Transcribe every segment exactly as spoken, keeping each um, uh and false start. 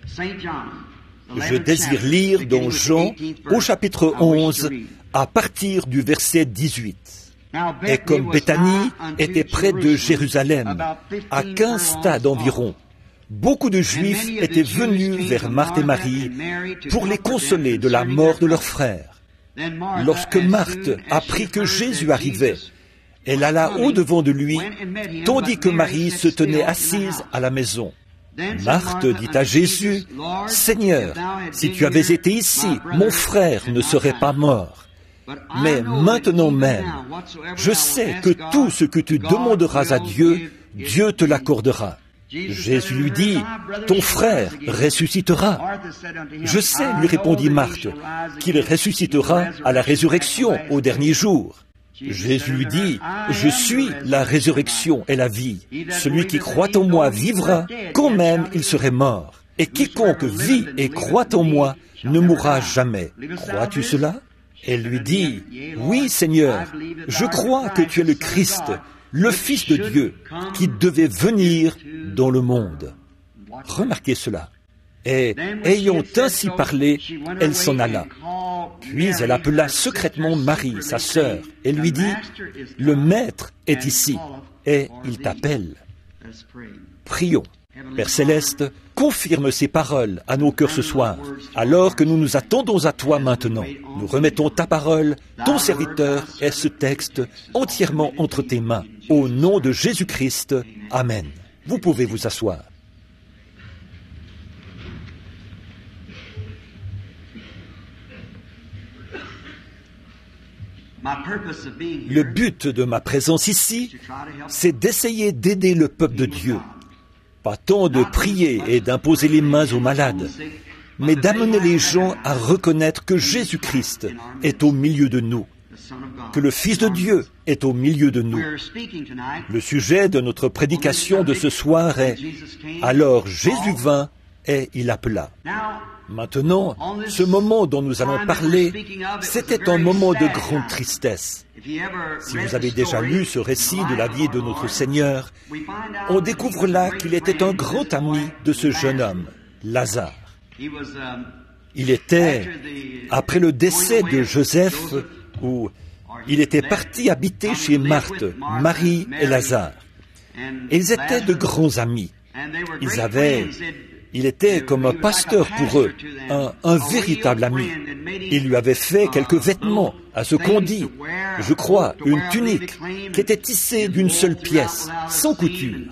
Je désire lire dans Jean, au chapitre onze, à partir du verset dix-huit. Et comme Béthanie était près de Jérusalem, à quinze stades environ, beaucoup de Juifs étaient venus vers Marthe et Marie pour les consoler de la mort de leur frère. Lorsque Marthe apprit que Jésus arrivait, elle alla au-devant de lui, tandis que Marie se tenait assise à la maison. Marthe dit à Jésus, « Seigneur, si tu avais été ici, mon frère ne serait pas mort. Mais maintenant même, je sais que tout ce que tu demanderas à Dieu, Dieu te l'accordera. » Jésus lui dit, « Ton frère ressuscitera. » « Je sais, lui répondit Marthe, qu'il ressuscitera à la résurrection au dernier jour. » Jésus lui dit, « Je suis la résurrection et la vie. Celui qui croit en moi vivra, quand même il serait mort. Et quiconque vit et croit en moi ne mourra jamais. Crois-tu cela ?» Elle lui dit, « Oui, Seigneur, je crois que tu es le Christ, le Fils de Dieu, qui devait venir dans le monde. » Remarquez cela. Et, ayant ainsi parlé, elle s'en alla. Puis elle appela secrètement Marie, sa sœur, et lui dit, « Le Maître est ici, et il t'appelle. » Prions. Père Céleste, confirme ces paroles à nos cœurs ce soir, alors que nous nous attendons à toi maintenant. Nous remettons ta parole, ton serviteur et ce texte entièrement entre tes mains. Au nom de Jésus-Christ, Amen. Vous pouvez vous asseoir. Le but de ma présence ici, c'est d'essayer d'aider le peuple de Dieu. Pas tant de prier et d'imposer les mains aux malades, mais d'amener les gens à reconnaître que Jésus-Christ est au milieu de nous, que le Fils de Dieu est au milieu de nous. Le sujet de notre prédication de ce soir est « Alors Jésus vint et il appela ». Maintenant, ce moment dont nous allons parler, c'était un moment de grande tristesse. Si vous avez déjà lu ce récit de la vie de notre Seigneur, on découvre là qu'il était un grand ami de ce jeune homme, Lazare. Il était, après le décès de Joseph, où il était parti habiter chez Marthe, Marie et Lazare. Et ils étaient de grands amis. Ils avaient... Il était comme un pasteur pour eux, un, un véritable ami. Il lui avait fait quelques vêtements, à ce qu'on dit, je crois, une tunique, qui était tissée d'une seule pièce, sans couture.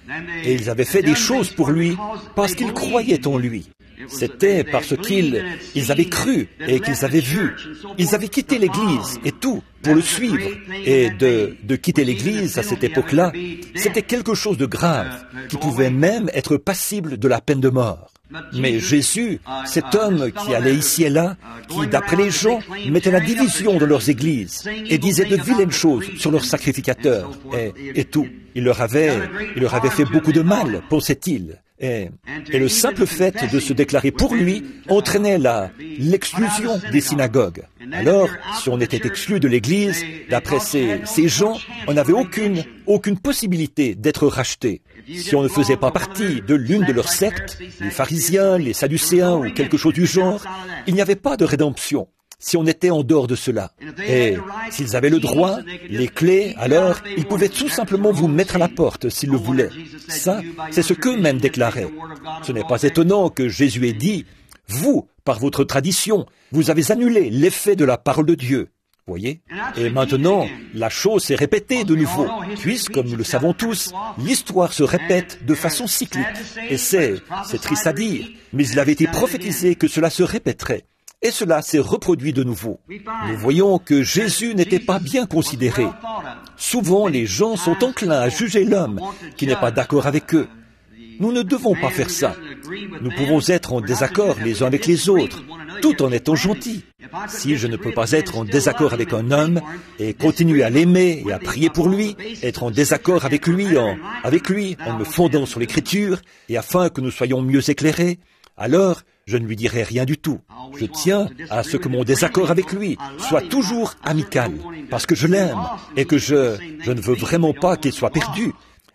Et ils avaient fait des choses pour lui parce qu'ils croyaient en lui. C'était parce qu'ils ils avaient cru et qu'ils avaient vu. Ils avaient quitté l'Église et tout pour le suivre. Et de, de quitter l'Église à cette époque-là, c'était quelque chose de grave, qui pouvait même être passible de la peine de mort. Mais Jésus, cet homme qui allait ici et là, qui, d'après les gens, mettait la division de leurs églises et disait de vilaines choses sur leurs sacrificateurs et, et tout. Il leur avait, il leur avait fait beaucoup de mal, pensait-il. Et, et le simple fait de se déclarer pour lui entraînait la, l'exclusion des synagogues. Alors, si on était exclu de l'Église, d'après ces, ces gens, on n'avait aucune, aucune possibilité d'être racheté. Si on ne faisait pas partie de l'une de leurs sectes, les pharisiens, les sadducéens ou quelque chose du genre, il n'y avait pas de rédemption si on était en dehors de cela. Et s'ils avaient le droit, les clés, alors ils pouvaient tout simplement vous mettre à la porte s'ils le voulaient. Ça, c'est ce qu'eux-mêmes déclaraient. Ce n'est pas étonnant que Jésus ait dit, « Vous, par votre tradition, vous avez annulé l'effet de la parole de Dieu. » Voyez? Et maintenant, la chose s'est répétée de nouveau, puisque, comme nous le savons tous, l'histoire se répète de façon cyclique. Et c'est, c'est triste à dire, mais il avait été prophétisé que cela se répéterait. Et cela s'est reproduit de nouveau. Nous voyons que Jésus n'était pas bien considéré. Souvent, les gens sont enclins à juger l'homme qui n'est pas d'accord avec eux. Nous ne devons pas faire ça. Nous pouvons être en désaccord les uns avec les autres, tout en étant gentils. Si je ne peux pas être en désaccord avec un homme et continuer à l'aimer et à prier pour lui, être en désaccord avec lui en, avec lui en me fondant sur l'Écriture et afin que nous soyons mieux éclairés, alors je ne lui dirai rien du tout. Je tiens à ce que mon désaccord avec lui soit toujours amical, parce que je l'aime et que je, je ne veux vraiment pas qu'il soit perdu.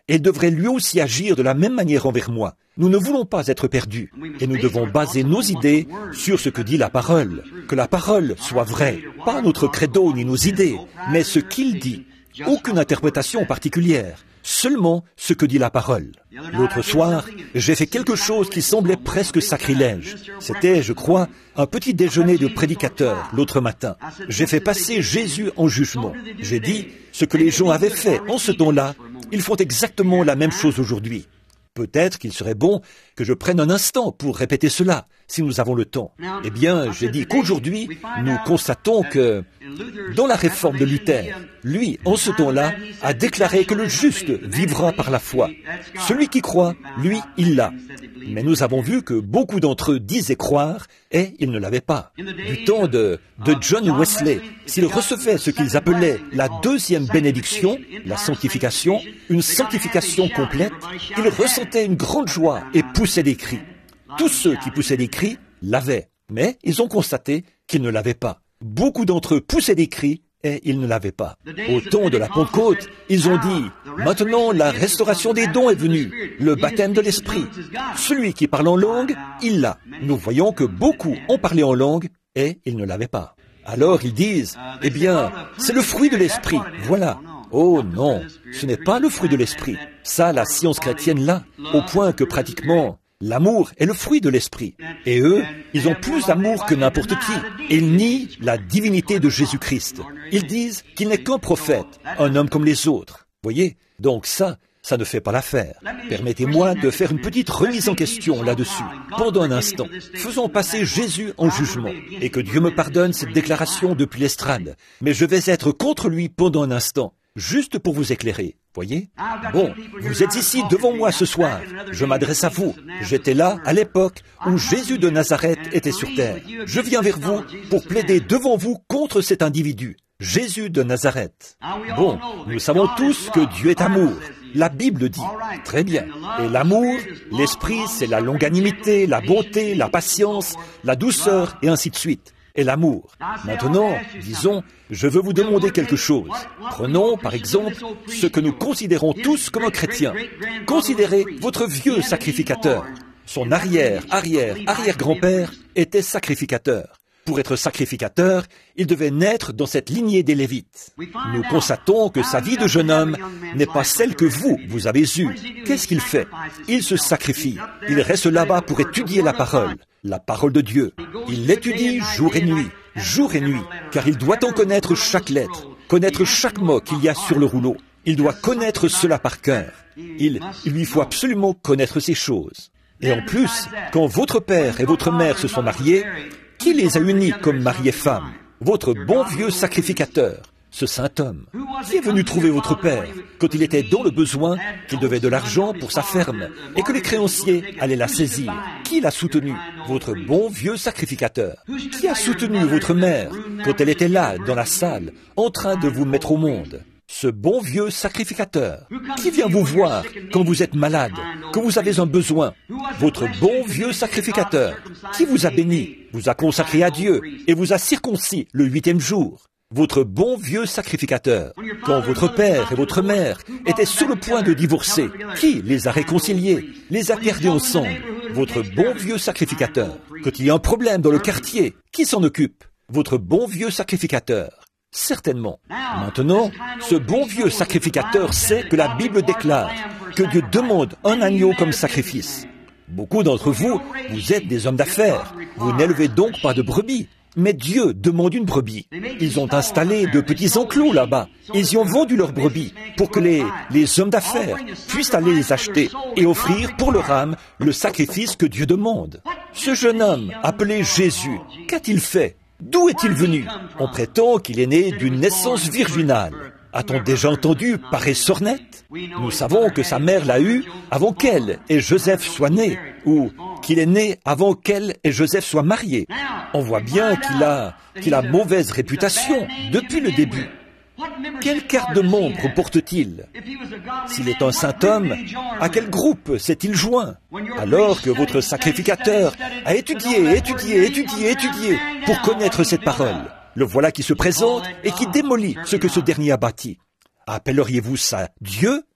et devrait lui aussi agir de la même manière envers moi. Nous ne voulons pas être perdus, et nous devons baser nos idées sur ce que dit la parole. Que la parole soit vraie, pas notre credo ni nos idées, mais ce qu'il dit. Aucune interprétation particulière, seulement ce que dit la parole. L'autre soir, j'ai fait quelque chose qui semblait presque sacrilège. C'était, je crois, un petit déjeuner de prédicateur l'autre matin. J'ai fait passer Jésus en jugement. J'ai dit, ce que les gens avaient fait en ce temps-là, ils font exactement la même chose aujourd'hui. Peut-être qu'il serait bon que je prenne un instant pour répéter cela, si nous avons le temps. Eh bien, j'ai dit qu'aujourd'hui, nous constatons que, dans la réforme de Luther, lui, en ce temps-là, a déclaré que le juste vivra par la foi. Celui qui croit, lui, il l'a. Mais nous avons vu que beaucoup d'entre eux disaient croire, et ils ne l'avaient pas. Du temps de, de John Wesley, s'ils recevaient ce qu'ils appelaient la deuxième bénédiction, la sanctification, une sanctification complète, ils ressentaient une grande joie et poussaient des cris. Tous ceux qui poussaient des cris l'avaient, mais ils ont constaté qu'ils ne l'avaient pas. Beaucoup d'entre eux poussaient des cris et ils ne l'avaient pas. Au temps de la Pentecôte, ils ont dit « Maintenant, la restauration des dons est venue, le baptême de l'Esprit. Celui qui parle en langue, il l'a. » Nous voyons que beaucoup ont parlé en langue et ils ne l'avaient pas. Alors ils disent « Eh bien, c'est le fruit de l'Esprit, voilà. » Oh non, ce n'est pas le fruit de l'Esprit. Ça, la science chrétienne l'a, au point que pratiquement... L'amour est le fruit de l'esprit. Et eux, ils ont plus d'amour que n'importe qui. Ils nient la divinité de Jésus-Christ. Ils disent qu'il n'est qu'un prophète, un homme comme les autres. Voyez? Donc ça, ça ne fait pas l'affaire. Permettez-moi de faire une petite remise en question là-dessus. Pendant un instant, faisons passer Jésus en jugement. Et que Dieu me pardonne cette déclaration depuis l'estrade. Mais je vais être contre lui pendant un instant. Juste pour vous éclairer, voyez? Bon, vous êtes ici devant moi ce soir. Je m'adresse à vous. J'étais là à l'époque où Jésus de Nazareth était sur terre. Je viens vers vous pour plaider devant vous contre cet individu, Jésus de Nazareth. Bon, nous savons tous que Dieu est amour. La Bible dit. Très bien. Et l'amour, l'esprit, c'est la longanimité, la bonté, la patience, la douceur et ainsi de suite. Et l'amour. Maintenant, disons, je veux vous demander quelque chose. Prenons, par exemple, ce que nous considérons tous comme un chrétien. Considérez votre vieux sacrificateur. Son arrière, arrière, arrière-grand-père était sacrificateur. Pour être sacrificateur, il devait naître dans cette lignée des Lévites. Nous constatons que sa vie de jeune homme n'est pas celle que vous, vous avez eue. Qu'est-ce qu'il fait? Il se sacrifie. Il reste là-bas pour étudier la parole, la parole de Dieu. Il l'étudie jour et nuit, jour et nuit, car il doit en connaître chaque lettre, connaître chaque mot qu'il y a sur le rouleau. Il doit connaître cela par cœur. Il, il lui faut absolument connaître ces choses. Et en plus, quand votre père et votre mère se sont mariés, qui les a unis comme mari et femme? Votre bon vieux sacrificateur, ce saint homme. Qui est venu trouver votre père quand il était dans le besoin, qu'il devait de l'argent pour sa ferme et que les créanciers allaient la saisir? Qui l'a soutenu? Votre bon vieux sacrificateur. Qui a soutenu votre mère quand elle était là, dans la salle, en train de vous mettre au monde? Ce bon vieux sacrificateur. Qui vient vous voir quand vous êtes malade, quand vous avez un besoin? Votre bon vieux sacrificateur. Qui vous a béni, vous a consacré à Dieu et vous a circoncis le huitième jour? Votre bon vieux sacrificateur. Quand votre père et votre mère étaient sur le point de divorcer, qui les a réconciliés, les a gardés ensemble? Votre bon vieux sacrificateur. Quand il y a un problème dans le quartier, qui s'en occupe? Votre bon vieux sacrificateur. Certainement. Maintenant, ce bon vieux sacrificateur sait que la Bible déclare que Dieu demande un agneau comme sacrifice. Beaucoup d'entre vous, vous êtes des hommes d'affaires. Vous n'élevez donc pas de brebis. Mais Dieu demande une brebis. Ils ont installé de petits enclos là-bas. Ils y ont vendu leurs brebis pour que les, les hommes d'affaires puissent aller les acheter et offrir pour leur âme le sacrifice que Dieu demande. Ce jeune homme, appelé Jésus, qu'a-t-il fait? D'où est-il venu? On prétend qu'il est né d'une naissance virginale. A-t-on déjà entendu parler sornette? Nous savons que sa mère l'a eu avant qu'elle et Joseph soient nés, ou qu'il est né avant qu'elle et Joseph soient mariés. On voit bien qu'il a, qu'il a mauvaise réputation depuis le début. Quelle carte de membre porte-t-il? S'il est un saint homme, à quel groupe s'est-il joint? Alors que votre sacrificateur a étudié, étudié, étudié, étudié pour connaître cette parole. Le voilà qui se présente et qui démolit ce que ce dernier a bâti. Appelleriez-vous ça Dieu?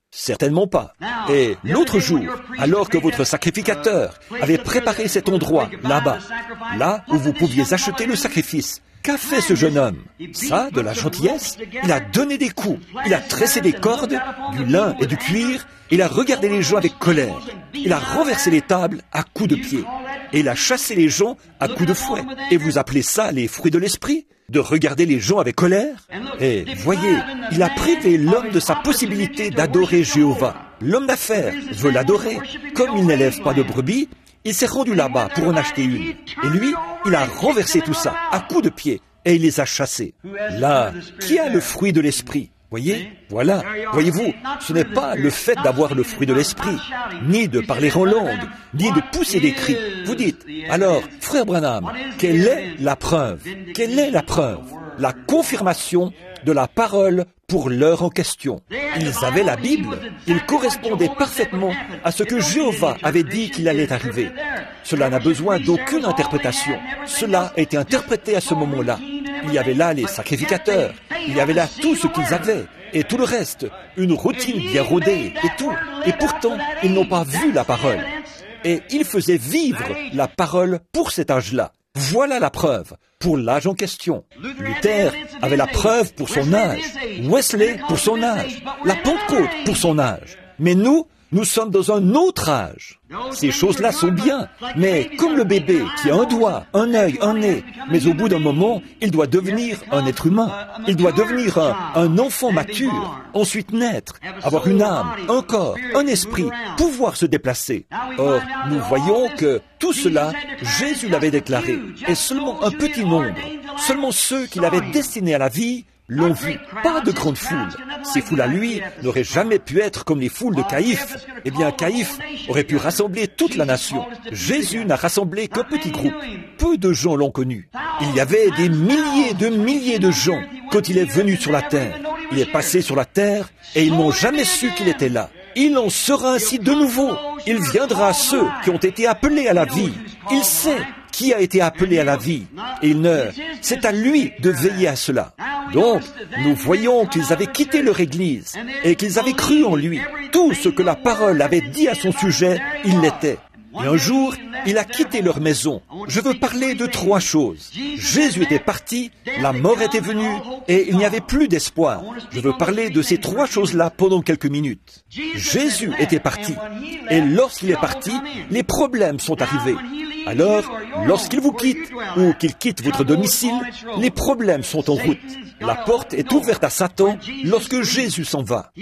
Certainement pas. Et l'autre jour, alors que votre sacrificateur avait préparé cet endroit, là-bas, là où vous pouviez acheter le sacrifice, qu'a fait ce jeune homme? Ça, de la gentillesse? Il a donné des coups, il a tressé des cordes, du lin et du cuir, il a regardé les gens avec colère, il a renversé les tables à coups de pied, et il a chassé les gens à coups de fouet. Et vous appelez ça les fruits de l'esprit? De regarder les gens avec colère? Et voyez, il a privé l'homme de sa possibilité d'adorer Jéhovah. L'homme d'affaires veut l'adorer. Comme il n'élève pas de brebis, il s'est rendu là-bas pour en acheter une. Et lui, il a renversé tout ça à coups de pied et il les a chassés. Là, qui a le fruit de l'esprit? Voyez, voilà, voyez-vous, ce n'est pas le fait d'avoir le fruit de l'esprit, ni de parler en langue, ni de pousser des cris. Vous dites, alors, frère Branham, quelle est la preuve? Quelle est la preuve? La confirmation de la parole pour l'heure en question. Ils avaient la Bible, ils correspondaient parfaitement à ce que Jéhovah avait dit qu'il allait arriver. Cela n'a besoin d'aucune interprétation. Cela a été interprété à ce moment-là. Il y avait là les sacrificateurs, il y avait là tout ce qu'ils avaient, et tout le reste, une routine bien rodée, et tout. Et pourtant, ils n'ont pas vu la parole. Et ils faisaient vivre la parole pour cet âge-là. Voilà la preuve pour l'âge en question. Luther avait la preuve pour son âge, Wesley pour son âge, la Pentecôte pour son âge. Mais nous, nous sommes dans un autre âge. Ces choses-là sont bien, mais comme le bébé qui a un doigt, un œil, un nez, mais au bout d'un moment, il doit devenir un être humain. Il doit devenir un, un enfant mature, ensuite naître, avoir une âme, un corps, un esprit, pouvoir se déplacer. Or, nous voyons que tout cela, Jésus l'avait déclaré, et seulement un petit nombre, seulement ceux qu'il avait destinés à la vie, l'ont vu. Pas de grande foule. Ces foules à lui n'auraient jamais pu être comme les foules de Caïphe. Eh bien, Caïphe aurait pu rassembler toute la nation. Jésus n'a rassemblé qu'un petit groupe. Peu de gens l'ont connu. Il y avait des milliers de milliers de gens quand il est venu sur la terre. Il est passé sur la terre et ils n'ont jamais su qu'il était là. Il en sera ainsi de nouveau. Il viendra à ceux qui ont été appelés à la vie. Il sait qui a été appelé à la vie. Et il ne... C'est à lui de veiller à cela. Donc, nous voyons qu'ils avaient quitté leur Église et qu'ils avaient cru en lui. Tout ce que la parole avait dit à son sujet, il l'était. Et un jour, il a quitté leur maison. Je veux parler de trois choses. Jésus était parti, la mort était venue, et il n'y avait plus d'espoir. Je veux parler de ces trois choses-là pendant quelques minutes. Jésus était parti, et lorsqu'il est parti, les problèmes sont arrivés. Alors, lorsqu'il vous quitte, ou qu'il quitte votre domicile, les problèmes sont en route. La porte est ouverte à Satan lorsque Jésus s'en va.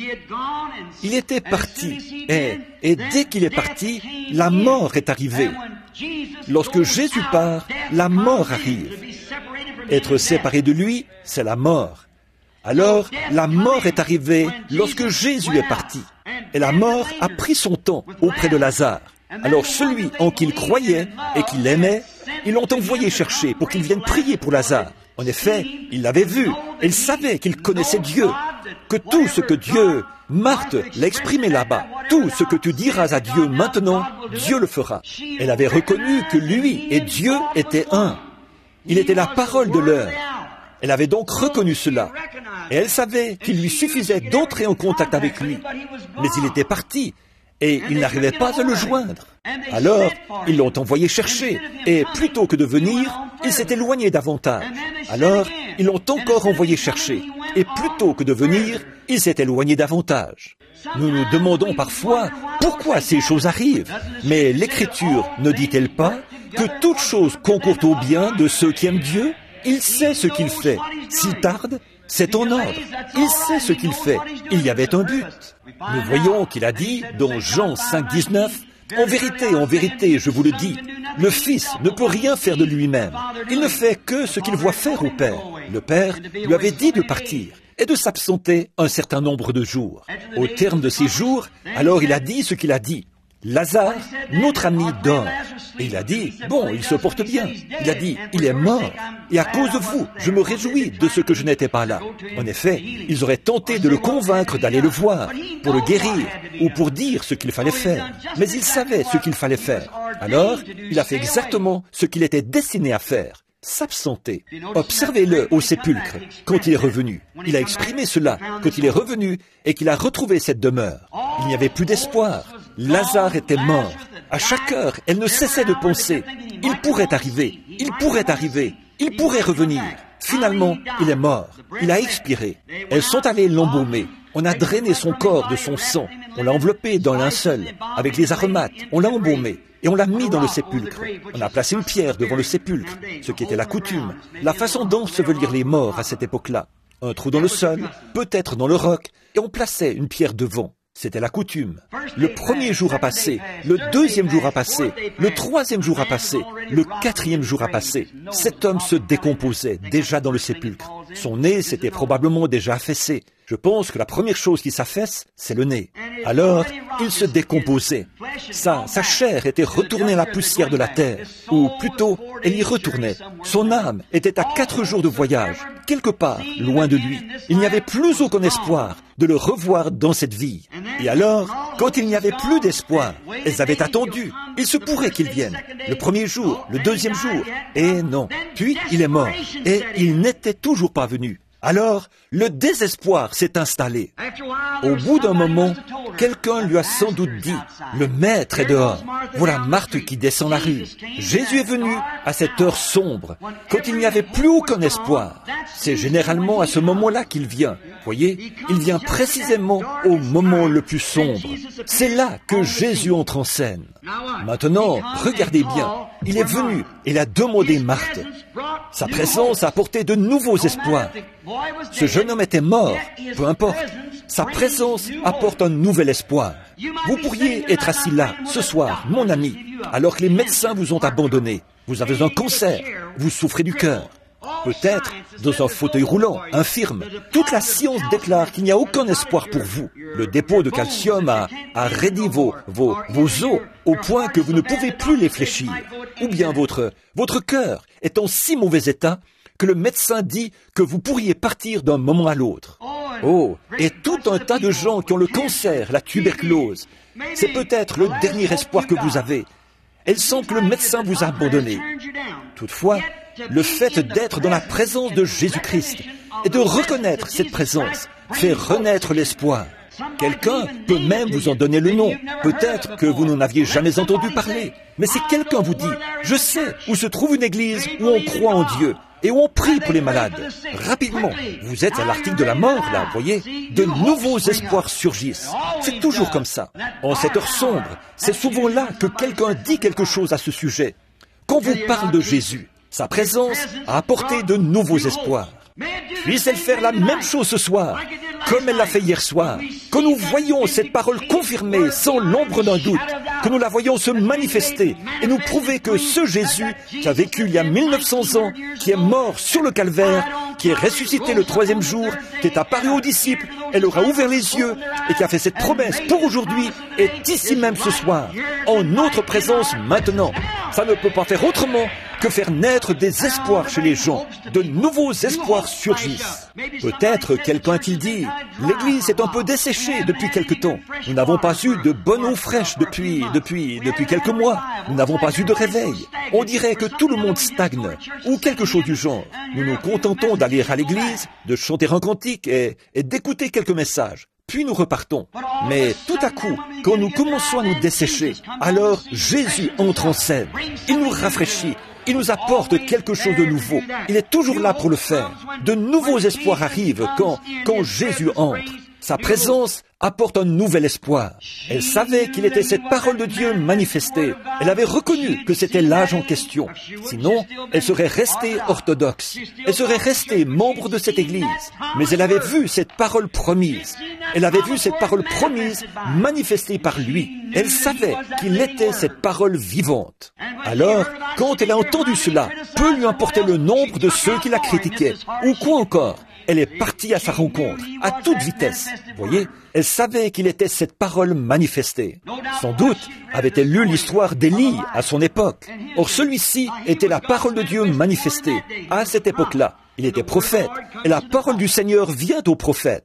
Il était parti, et, et dès qu'il est parti, la mort est arrivée. Lorsque Jésus part, la mort arrive. Être séparé de lui, c'est la mort. Alors, la mort est arrivée lorsque Jésus est parti. Et la mort a pris son temps auprès de Lazare. Alors celui en qui il croyait et qu'il aimait, ils l'ont envoyé chercher pour qu'il vienne prier pour Lazare. En effet, il l'avait vu, et il savait qu'il connaissait Dieu, que tout ce que Dieu, Marthe l'a exprimé là-bas, tout ce que tu diras à Dieu maintenant, Dieu le fera. Elle avait reconnu que lui et Dieu étaient un. Il était la parole de l'heure. Elle avait donc reconnu cela, et elle savait qu'il lui suffisait d'entrer en contact avec lui. Mais il était parti, et il n'arrivait pas à le joindre. Alors, ils l'ont envoyé chercher, et plutôt que de venir, il s'est éloigné davantage. Alors, ils l'ont encore envoyé chercher, et plutôt que de venir, il s'est éloigné davantage. Nous nous demandons parfois pourquoi ces choses arrivent, mais l'Écriture ne dit-elle pas que toute chose concourt au bien de ceux qui aiment Dieu? Il sait ce qu'il fait. S'il tarde, c'est en ordre. Il sait ce qu'il fait. Il y avait un but. Nous voyons qu'il a dit, dans Jean cinq, dix-neuf, « En vérité, en vérité, je vous le dis, le Fils ne peut rien faire de lui-même. Il ne fait que ce qu'il voit faire au Père. Le Père lui avait dit de partir et de s'absenter un certain nombre de jours. Au terme de ces jours, alors il a dit ce qu'il a dit. Lazare, notre ami, dort. Et il a dit, bon, il se porte bien. Il a dit, il est mort. Et à cause de vous, je me réjouis de ce que je n'étais pas là. En effet, ils auraient tenté de le convaincre d'aller le voir, pour le guérir, ou pour dire ce qu'il fallait faire. Mais il savait ce qu'il fallait faire. Alors, il a fait exactement ce qu'il était destiné à faire. s'absenter. Observez-le au sépulcre, quand il est revenu. Il a exprimé cela, quand il est revenu et qu'il a retrouvé cette demeure. Il n'y avait plus d'espoir. Lazare était mort. À chaque heure, elle ne cessait de penser. Il pourrait arriver, il pourrait arriver, il pourrait revenir. Finalement, il est mort. Il a expiré. Elles sont allées l'embaumer. On a drainé son corps de son sang. On l'a enveloppé dans linceul, avec les aromates. On l'a embaumé. Et on l'a mis dans le sépulcre. On a placé une pierre devant le sépulcre, ce qui était la coutume, la façon d'ensevelir les morts à cette époque-là. Un trou dans le sol, peut-être dans le roc, et on plaçait une pierre devant. C'était la coutume. Le premier jour a passé, le deuxième jour a passé, le troisième jour a passé, le quatrième jour a passé. Cet homme se décomposait déjà dans le sépulcre. Son nez s'était probablement déjà affaissé. Je pense que la première chose qui s'affaisse, c'est le nez. Alors, il se décomposait. Sa, sa chair était retournée à la poussière de la terre, ou plutôt, elle y retournait. Son âme était à quatre jours de voyage, quelque part, loin de lui. Il n'y avait plus aucun espoir de le revoir dans cette vie. Et alors, quand il n'y avait plus d'espoir, elles avaient attendu. Il se pourrait qu'il vienne, le premier jour, le deuxième jour, et non. Puis, il est mort, et il n'était toujours pas venu. Alors, le désespoir s'est installé. Au bout d'un moment, quelqu'un lui a sans doute dit, « Le maître est dehors. Voilà Marthe qui descend la rue. » Jésus est venu à cette heure sombre, quand il n'y avait plus aucun espoir. C'est généralement à ce moment-là qu'il vient. Voyez, il vient précisément au moment le plus sombre. C'est là que Jésus entre en scène. Maintenant, regardez bien. Il est venu et il a demandé Marthe. Sa présence a apporté de nouveaux espoirs. Ce jeune homme était mort, peu importe. Sa présence apporte un nouvel espoir. Vous pourriez être assis là, ce soir, mon ami, alors que les médecins vous ont abandonné. Vous avez un cancer, vous souffrez du cœur. Peut-être dans un fauteuil roulant, infirme. Toute la science déclare qu'il n'y a aucun espoir pour vous. Le dépôt de calcium a, a raidi vos, vos, vos os au point que vous ne pouvez plus les fléchir. Ou bien votre, votre cœur est en si mauvais état que le médecin dit que vous pourriez partir d'un moment à l'autre. Oh, et tout un tas de gens qui ont le cancer, la tuberculose. C'est peut-être le dernier espoir que vous avez. Elle sent que le médecin vous a abandonné. Toutefois, le fait d'être dans la présence de Jésus-Christ et de reconnaître cette présence fait renaître l'espoir. Quelqu'un peut même vous en donner le nom. Peut-être que vous n'en aviez jamais entendu parler. Mais si quelqu'un vous dit, je sais où se trouve une église où on croit en Dieu et où on prie pour les malades, rapidement, vous êtes à l'article de la mort, là, voyez, de nouveaux espoirs surgissent. C'est toujours comme ça. En cette heure sombre, c'est souvent là que quelqu'un dit quelque chose à ce sujet. Qu'on vous parle de Jésus, sa présence a apporté de nouveaux espoirs. Puisse-elle faire la même chose ce soir, comme elle l'a fait hier soir, que nous voyons cette parole confirmée sans l'ombre d'un doute, que nous la voyons se manifester et nous prouver que ce Jésus qui a vécu il y a mille neuf cents ans, qui est mort sur le calvaire, qui est ressuscité le troisième jour, qui est apparu aux disciples, elle aura ouvert les yeux et qui a fait cette promesse pour aujourd'hui, est ici même ce soir, en notre présence maintenant. Ça ne peut pas faire autrement que faire naître des espoirs chez les gens. De nouveaux espoirs surgissent. Peut-être quelqu'un a-t-il dit, l'église est un peu desséchée depuis quelque temps. Nous n'avons pas eu de bonne eau fraîche depuis, depuis, depuis quelques mois. Nous n'avons pas eu de réveil. On dirait que tout le monde stagne, ou quelque chose du genre. Nous nous contentons d'aller à l'église, de chanter un cantique et, et d'écouter quelques messages. Puis nous repartons. Mais tout à coup, quand nous commençons à nous dessécher, alors Jésus entre en scène. Il nous rafraîchit. Il nous apporte quelque chose de nouveau. Il est toujours là pour le faire. De nouveaux espoirs arrivent quand, quand Jésus entre. Sa présence apporte un nouvel espoir. Elle savait qu'il était cette parole de Dieu manifestée. Elle avait reconnu que c'était l'âge en question. Sinon, elle serait restée orthodoxe. Elle serait restée membre de cette Église. Mais elle avait vu cette parole promise. Elle avait vu cette parole promise manifestée par lui. Elle savait qu'il était cette parole vivante. Alors, quand elle a entendu cela, peu lui importait le nombre de ceux qui la critiquaient. Ou quoi encore, elle est partie à sa rencontre, à toute vitesse. Voyez, elle savait qu'il était cette parole manifestée. Sans doute avait-elle lu l'histoire d'Élie à son époque. Or, celui-ci était la parole de Dieu manifestée. À cette époque-là, il était prophète, et la parole du Seigneur vient au prophète.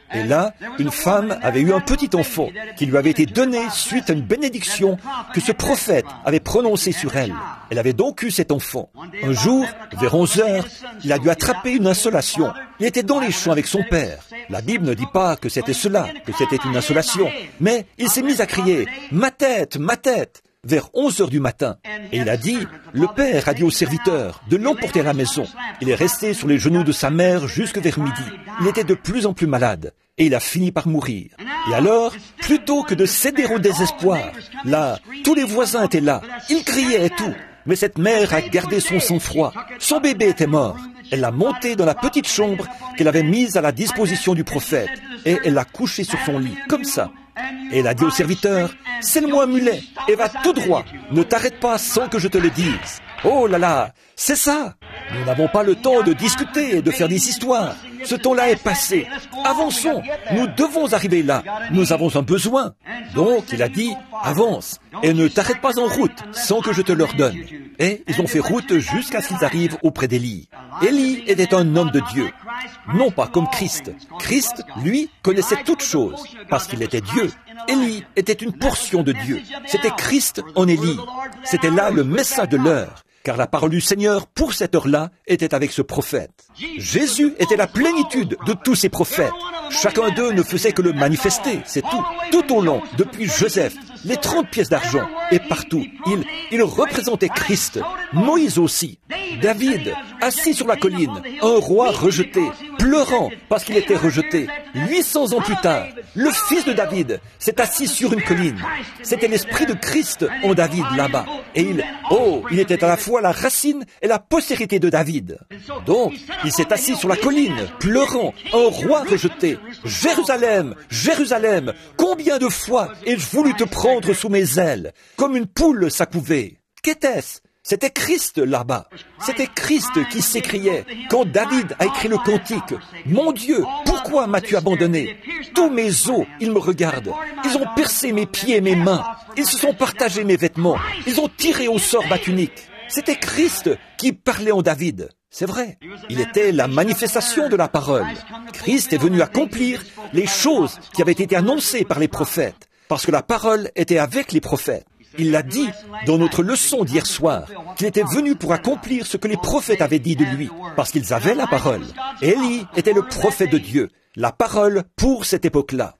Et là, une femme avait eu un petit enfant qui lui avait été donné suite à une bénédiction que ce prophète avait prononcée sur elle. Elle avait donc eu cet enfant. Un jour, vers onze heures, il a dû attraper une insolation. Il était dans les champs avec son père. La Bible ne dit pas que c'était cela, que c'était une insolation. Mais il s'est mis à crier « Ma tête, ma tête !» vers onze heures du matin. Et il a dit, le père a dit au serviteur de l'emporter à la maison. Il est resté sur les genoux de sa mère jusque vers midi. Il était de plus en plus malade et il a fini par mourir. Et alors, plutôt que de céder au désespoir, là, tous les voisins étaient là, ils criaient et tout. Mais cette mère a gardé son sang-froid. Son bébé était mort. Elle l'a monté dans la petite chambre qu'elle avait mise à la disposition du prophète et elle l'a couché sur son lit, comme ça. Et elle a dit au serviteur, « Scelle-moi un mulet et va tout droit. Ne t'arrête pas sans que je te le dise. » Oh là là, c'est ça. Nous n'avons pas le temps de discuter et de faire des histoires. Ce temps-là est passé. Avançons. Nous devons arriver là. Nous avons un besoin. Donc, il a dit, avance et ne t'arrête pas en route sans que je te l'ordonne. Et ils ont fait route jusqu'à ce qu'ils arrivent auprès d'Élie. Élie était un homme de Dieu. Non pas comme Christ. Christ, lui, connaissait toutes choses parce qu'il était Dieu. Élie était une portion de Dieu. C'était Christ en Élie. C'était là le message de l'heure. Car la parole du Seigneur, pour cette heure-là, était avec ce prophète. Jésus était la plénitude de tous ces prophètes. Chacun d'eux ne faisait que le manifester, c'est tout. Tout au long, depuis Joseph, les trente pièces d'argent, et partout, il, il représentait Christ. Moïse aussi. David, assis sur la colline, un roi rejeté, pleurant parce qu'il était rejeté. huit cents ans plus tard, le fils de David s'est assis sur une colline. C'était l'esprit de Christ en David là-bas. Et il, oh, il était à la fois la racine et la postérité de David. Donc, il s'est assis sur la colline, pleurant, un roi rejeté. Jérusalem, Jérusalem, combien de fois ai-je voulu te prendre sous mes ailes, comme une poule s'accouvait. Qu'était-ce? C'était Christ là-bas. C'était Christ qui s'écriait quand David a écrit le cantique. « Mon Dieu, pourquoi m'as-tu abandonné? Tous mes os, ils me regardent. Ils ont percé mes pieds et mes mains. Ils se sont partagés mes vêtements. Ils ont tiré au sort ma tunique. » C'était Christ qui parlait en David. C'est vrai. Il était la manifestation de la parole. Christ est venu accomplir les choses qui avaient été annoncées par les prophètes, parce que la parole était avec les prophètes. Il l'a dit dans notre leçon d'hier soir, qu'il était venu pour accomplir ce que les prophètes avaient dit de lui, parce qu'ils avaient la parole. Élie était le prophète de Dieu, la parole pour cette époque-là.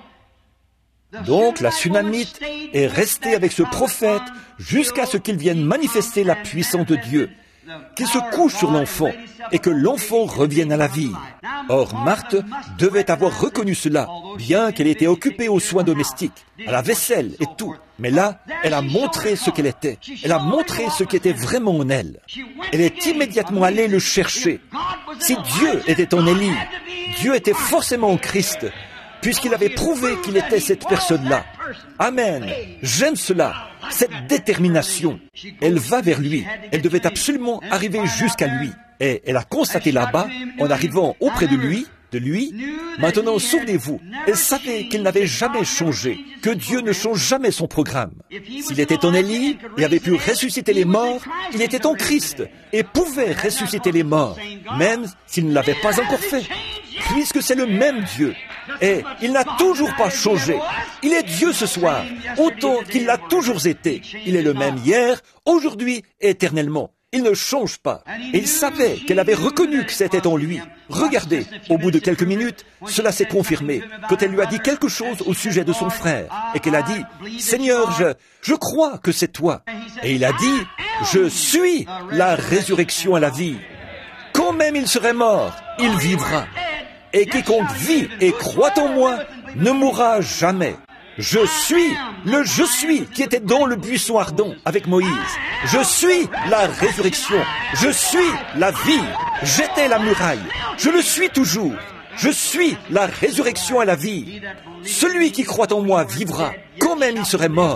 Donc la Sunamite est restée avec ce prophète jusqu'à ce qu'il vienne manifester la puissance de Dieu, qu'il se couche sur l'enfant et que l'enfant revienne à la vie. Or, Marthe devait avoir reconnu cela, bien qu'elle était occupée aux soins domestiques, à la vaisselle et tout. Mais là, elle a montré ce qu'elle était. Elle a montré ce qui était vraiment en elle. Elle est immédiatement allée le chercher. Si Dieu était en Élie, Dieu était forcément en Christ, puisqu'il avait prouvé qu'il était cette personne-là. Amen. J'aime cela, cette détermination. Elle va vers lui. Elle devait absolument arriver jusqu'à lui. Et elle a constaté là-bas, en arrivant auprès de lui, de lui, maintenant souvenez-vous, elle savait qu'il n'avait jamais changé, que Dieu ne change jamais son programme. S'il était en Élie et avait pu ressusciter les morts, il était en Christ et pouvait ressusciter les morts, même s'il ne l'avait pas encore fait, puisque c'est le même Dieu. Et il n'a toujours pas changé. Il est Dieu ce soir, autant qu'il l'a toujours été. Il est le même hier, aujourd'hui et éternellement. Il ne change pas. Et il savait qu'elle avait reconnu que c'était en lui. Regardez, au bout de quelques minutes, cela s'est confirmé, quand elle lui a dit quelque chose au sujet de son frère, et qu'elle a dit, « Seigneur, je, je crois que c'est toi. » Et il a dit, « Je suis la résurrection et la vie. Quand même il serait mort, il vivra. Et quiconque vit et croit en moi ne mourra jamais. » Je suis le je suis qui était dans le buisson ardent avec Moïse. Je suis la résurrection. Je suis la vie. J'étais la muraille. Je le suis toujours. Je suis la résurrection et la vie. Celui qui croit en moi vivra, quand même il serait mort.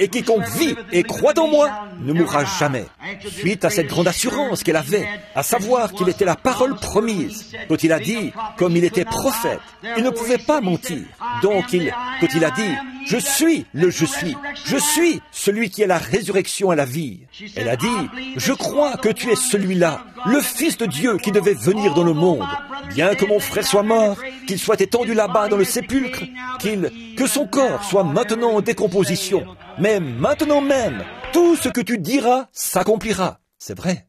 et quiconque vit et croit en moi ne mourra jamais. Suite à cette grande assurance qu'elle avait, à savoir qu'il était la parole promise, quand il a dit, comme il était prophète, il ne pouvait pas mentir. Donc, il, quand il a dit, « Je suis le je suis, je suis celui qui est la résurrection et la vie », elle a dit, « Je crois que tu es celui-là, le Fils de Dieu qui devait venir dans le monde. Bien que mon frère soit mort, qu'il soit étendu là-bas dans le sépulcre, qu'il, que son corps soit maintenant en décomposition. Mais maintenant même, tout ce que tu diras s'accomplira. » C'est vrai.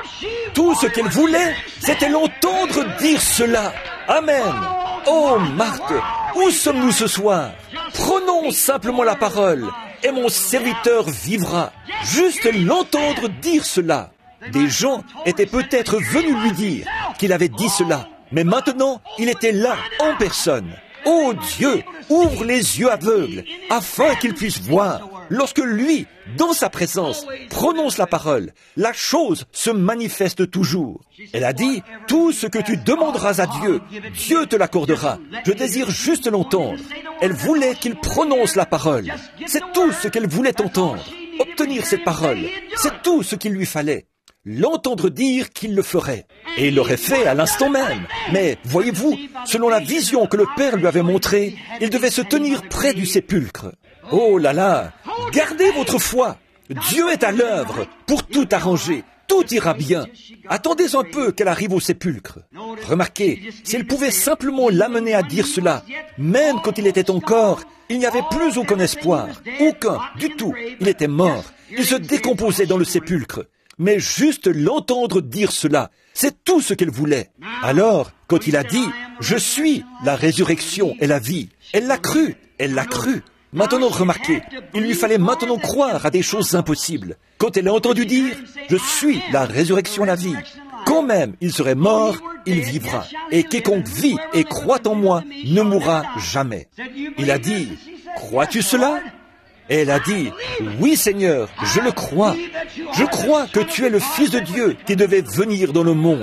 Tout ce qu'elle voulait, c'était l'entendre dire cela. Amen. Oh, Marthe, où sommes-nous ce soir? Prenons simplement la parole, et mon serviteur vivra. Juste l'entendre dire cela. Des gens étaient peut-être venus lui dire qu'il avait dit cela, mais maintenant, il était là, en personne. Oh Dieu, ouvre les yeux aveugles, afin qu'il puisse voir. Lorsque lui, dans sa présence, prononce la parole, la chose se manifeste toujours. Elle a dit, tout ce que tu demanderas à Dieu, Dieu te l'accordera. Je désire juste l'entendre. Elle voulait qu'il prononce la parole. C'est tout ce qu'elle voulait entendre. Obtenir cette parole, c'est tout ce qu'il lui fallait. L'entendre dire qu'il le ferait. Et il l'aurait fait à l'instant même. Mais, voyez-vous, selon la vision que le Père lui avait montrée, il devait se tenir près du sépulcre. Oh là là, gardez votre foi. Dieu est à l'œuvre pour tout arranger. Tout ira bien. Attendez un peu qu'elle arrive au sépulcre. Remarquez, si elle pouvait simplement l'amener à dire cela, même quand il était encore, il n'y avait plus aucun espoir. Aucun, du tout. Il était mort. Il se décomposait dans le sépulcre. Mais juste l'entendre dire cela, c'est tout ce qu'elle voulait. Alors, quand il a dit « Je suis la résurrection et la vie », elle l'a cru, elle l'a cru. Maintenant, remarquez, il lui fallait maintenant croire à des choses impossibles. Quand elle a entendu dire « Je suis la résurrection et la vie », quand même il serait mort, il vivra. Et quiconque vit et croit en moi ne mourra jamais. Il a dit « Crois-tu cela ?» Et elle a dit, « Oui, Seigneur, je le crois. Je crois que tu es le Fils de Dieu qui devait venir dans le monde. »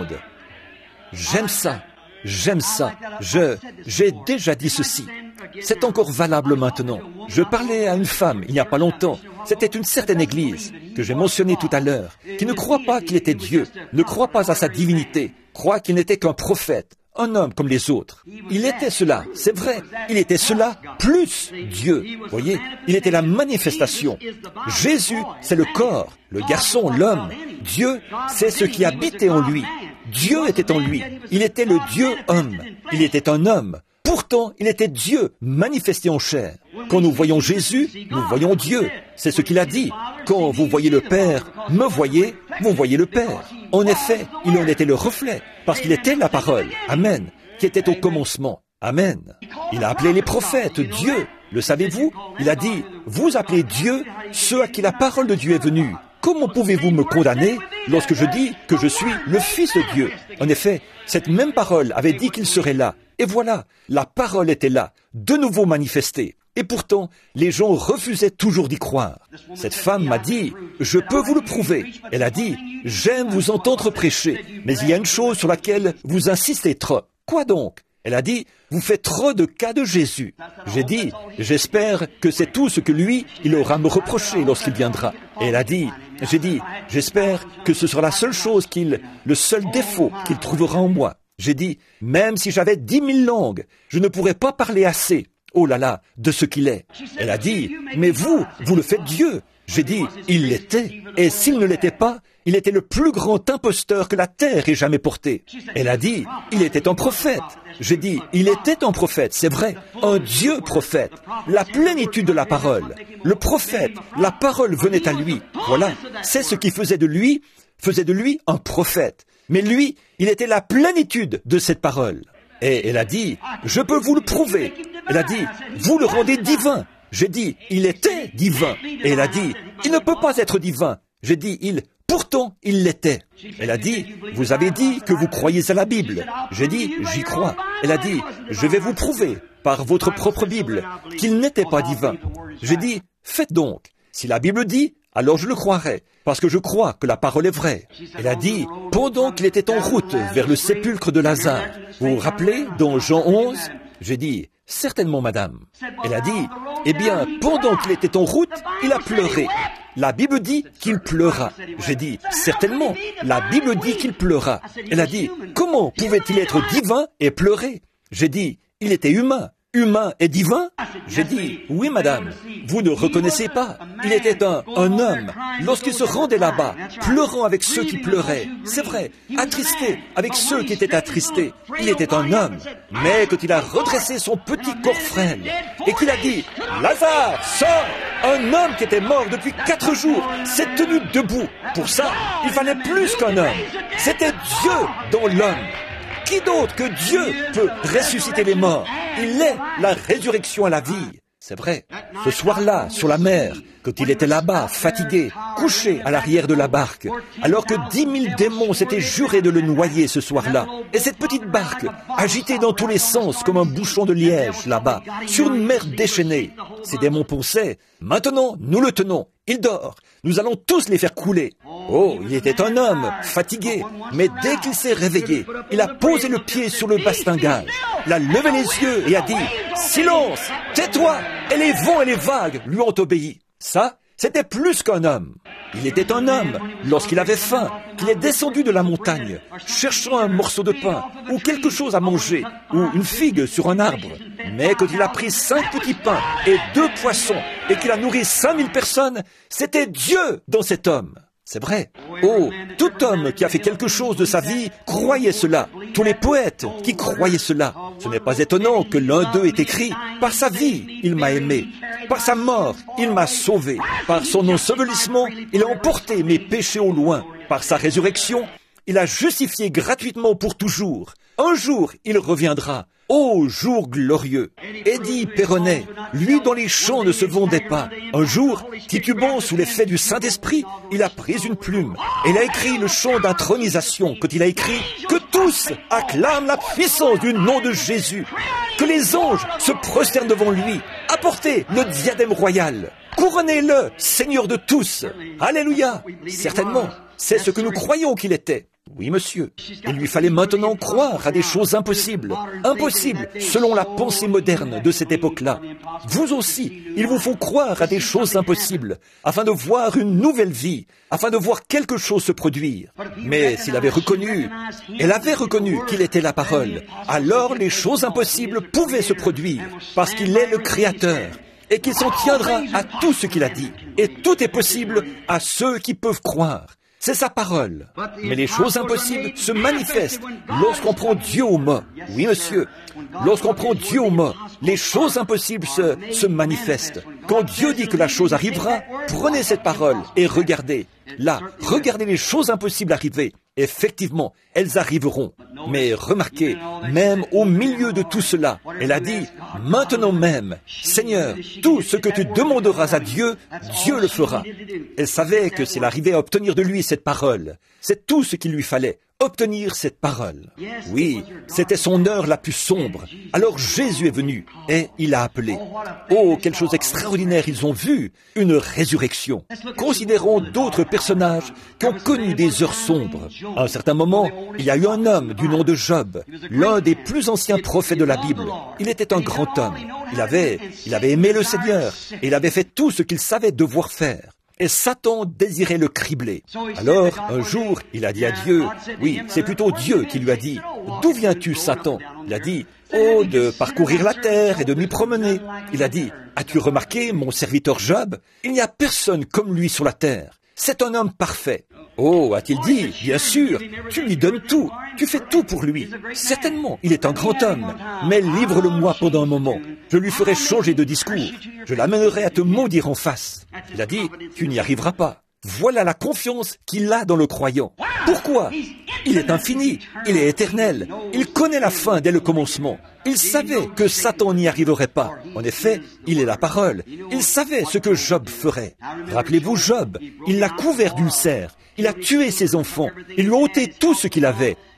J'aime ça, j'aime ça. Je, j'ai déjà dit ceci. C'est encore valable maintenant. Je parlais à une femme il n'y a pas longtemps. C'était une certaine église que j'ai mentionnée tout à l'heure, qui ne croit pas qu'il était Dieu, ne croit pas à sa divinité, croit qu'il n'était qu'un prophète. Un homme comme les autres. Il était cela, c'est vrai. Il était cela plus Dieu. Voyez, il était la manifestation. Jésus, c'est le corps, le garçon, l'homme. Dieu, c'est ce qui habitait en lui. Dieu était en lui. Il était le Dieu homme. Il était un homme. Pourtant, il était Dieu manifesté en chair. Quand nous voyons Jésus, nous voyons Dieu. C'est ce qu'il a dit. Quand vous voyez le Père, me voyez, vous voyez le Père. En effet, il en était le reflet, parce qu'il était la parole, Amen, qui était au commencement, Amen. Il a appelé les prophètes Dieu, le savez-vous? Il a dit, vous appelez Dieu ceux à qui la parole de Dieu est venue. Comment pouvez-vous me condamner lorsque je dis que je suis le Fils de Dieu? En effet, cette même parole avait dit qu'il serait là. Et voilà, la parole était là, de nouveau manifestée. Et pourtant, les gens refusaient toujours d'y croire. Cette femme m'a dit, « Je peux vous le prouver. » Elle a dit, « J'aime vous entendre prêcher, mais il y a une chose sur laquelle vous insistez trop. » Quoi donc? Elle a dit, « Vous faites trop de cas de Jésus. » J'ai dit, « J'espère que c'est tout ce que lui, il aura à me reprocher lorsqu'il viendra. » Et elle a dit, j'ai dit, « J'espère que ce sera la seule chose qu'il, le seul défaut qu'il trouvera en moi. » J'ai dit, « Même si j'avais dix mille langues, je ne pourrais pas parler assez. » Oh là là, de ce qu'il est. Elle a dit, mais vous, vous le faites Dieu. J'ai dit, il l'était. Et s'il ne l'était pas, il était le plus grand imposteur que la terre ait jamais porté. Elle a dit, il était un prophète. J'ai dit, il était un prophète, c'est vrai, un Dieu prophète. La plénitude de la parole. Le prophète, la parole venait à lui. Voilà, c'est ce qui faisait de lui, faisait de lui un prophète. Mais lui, il était la plénitude de cette parole. Et elle a dit, je peux vous le prouver. Elle a dit, vous le rendez divin. J'ai dit, il était divin. Et elle a dit, il ne peut pas être divin. J'ai dit, il, pourtant, il l'était. Elle a dit, vous avez dit que vous croyez à la Bible. J'ai dit, j'y crois. Elle a dit, je vais vous prouver, par votre propre Bible, qu'il n'était pas divin. J'ai dit, faites donc. Si la Bible dit, alors je le croirai, parce que je crois que la parole est vraie. Elle a dit, pendant qu'il était en route vers le sépulcre de Lazare, vous vous rappelez, dans Jean onze, j'ai dit, certainement, madame. Elle a dit, eh bien, pendant qu'il était en route, il a pleuré. La Bible dit qu'il pleura. J'ai dit, certainement, la Bible dit qu'il pleura. Elle a dit, comment pouvait-il être divin et pleurer? J'ai dit, il était humain. Humain et divin? J'ai dit, oui madame, vous ne reconnaissez pas. Il était un, un homme. Lorsqu'il se rendait là-bas, pleurant avec ceux qui pleuraient, c'est vrai, attristé avec ceux qui étaient attristés, il était un homme. Mais quand il a redressé son petit corps frêle et qu'il a dit, Lazare, sors! Un homme qui était mort depuis quatre jours s'est tenu debout. Pour ça, il fallait plus qu'un homme. C'était Dieu dans l'homme. Qui d'autre que Dieu peut ressusciter les morts? Il est la résurrection à la vie. C'est vrai. Ce soir-là, sur la mer, quand il était là-bas, fatigué, couché à l'arrière de la barque, alors que dix mille démons s'étaient jurés de le noyer ce soir-là, et cette petite barque, agitée dans tous les sens comme un bouchon de liège là-bas, sur une mer déchaînée, ces démons pensaient, maintenant, nous le tenons, il dort, nous allons tous les faire couler. Oh, il était un homme, fatigué, mais dès qu'il s'est réveillé, il a posé le pied sur le bastingage, il a levé les yeux et a dit, silence, tais-toi, et les vents et les vagues lui ont obéi. Ça, c'était plus qu'un homme. Il était un homme lorsqu'il avait faim, qu'il est descendu de la montagne, cherchant un morceau de pain, ou quelque chose à manger, ou une figue sur un arbre. Mais quand il a pris cinq petits pains et deux poissons, et qu'il a nourri cinq mille personnes, c'était Dieu dans cet homme. C'est vrai. Oh, tout homme qui a fait quelque chose de sa vie croyait cela. Tous les poètes qui croyaient cela. Ce n'est pas étonnant que l'un d'eux ait écrit « Par sa vie, il m'a aimé. Par sa mort, il m'a sauvé. Par son ensevelissement, il a emporté mes péchés au loin. Par sa résurrection, il a justifié gratuitement pour toujours. Un jour, il reviendra. Ô jour glorieux! Eddie Perronnet, lui dont les chants ne se vendaient pas, un jour, titubant sous l'effet du Saint-Esprit, il a pris une plume et il a écrit le chant d'intronisation quand il a écrit « Que tous acclament la puissance du nom de Jésus, que les anges se prosternent devant lui, apportez le diadème royal, couronnez-le, Seigneur de tous. Alléluia !» Certainement, c'est ce que nous croyons qu'il était. Oui, monsieur. Il lui fallait maintenant croire à des choses impossibles. Impossibles, selon la pensée moderne de cette époque-là. Vous aussi, il vous faut croire à des choses impossibles, afin de voir une nouvelle vie, afin de voir quelque chose se produire. Mais s'il avait reconnu, elle avait reconnu qu'il était la parole, alors les choses impossibles pouvaient se produire, parce qu'il est le Créateur, et qu'il s'en tiendra à tout ce qu'il a dit. Et tout est possible à ceux qui peuvent croire. C'est sa parole. Mais les choses impossibles se manifestent lorsqu'on prend Dieu au mot. Oui, monsieur. Lorsqu'on prend Dieu au mot, les choses impossibles se, se manifestent. Quand Dieu dit que la chose arrivera, prenez cette parole et regardez. Là, regardez les choses impossibles arriver. Effectivement, elles arriveront. Mais remarquez, même au milieu de tout cela, elle a dit, maintenant même, Seigneur, tout ce que tu demanderas à Dieu, Dieu le fera. Elle savait que s'il arrivait à obtenir de lui cette parole, c'est tout ce qu'il lui fallait, obtenir cette parole. Oui, c'était son heure la plus sombre. Alors Jésus est venu et il a appelé. Oh, quelle chose extraordinaire ils ont vu, une résurrection. Considérons d'autres personnages qui ont connu des heures sombres. À un certain moment, il y a eu un homme du nom de Job, l'un des plus anciens prophètes de la Bible. Il était un grand homme. Il avait, il avait aimé le Seigneur et il avait fait tout ce qu'il savait devoir faire. Et Satan désirait le cribler. Alors, un jour, il a dit à Dieu, oui, c'est plutôt Dieu qui lui a dit, « D'où viens-tu, Satan ?» Il a dit, « Oh, de parcourir la terre et de m'y promener. » Il a dit, « As-tu remarqué mon serviteur Job? Il n'y a personne comme lui sur la terre. C'est un homme parfait. » Oh, a-t-il dit, bien sûr, tu lui donnes tout, tu fais tout pour lui. Certainement, il est un grand homme, mais livre-le-moi pendant un moment. Je lui ferai changer de discours. Je l'amènerai à te maudire en face. Il a dit, tu n'y arriveras pas. Voilà la confiance qu'il a dans le croyant. Pourquoi? Il est infini, il est éternel, il connaît la fin dès le commencement. Il savait que Satan n'y arriverait pas. En effet, il est la parole. Il savait ce que Job ferait. Rappelez-vous Job, il l'a couvert d'ulcères. Il a tué ses enfants. Il lui a ôté tout ce qu'il avait.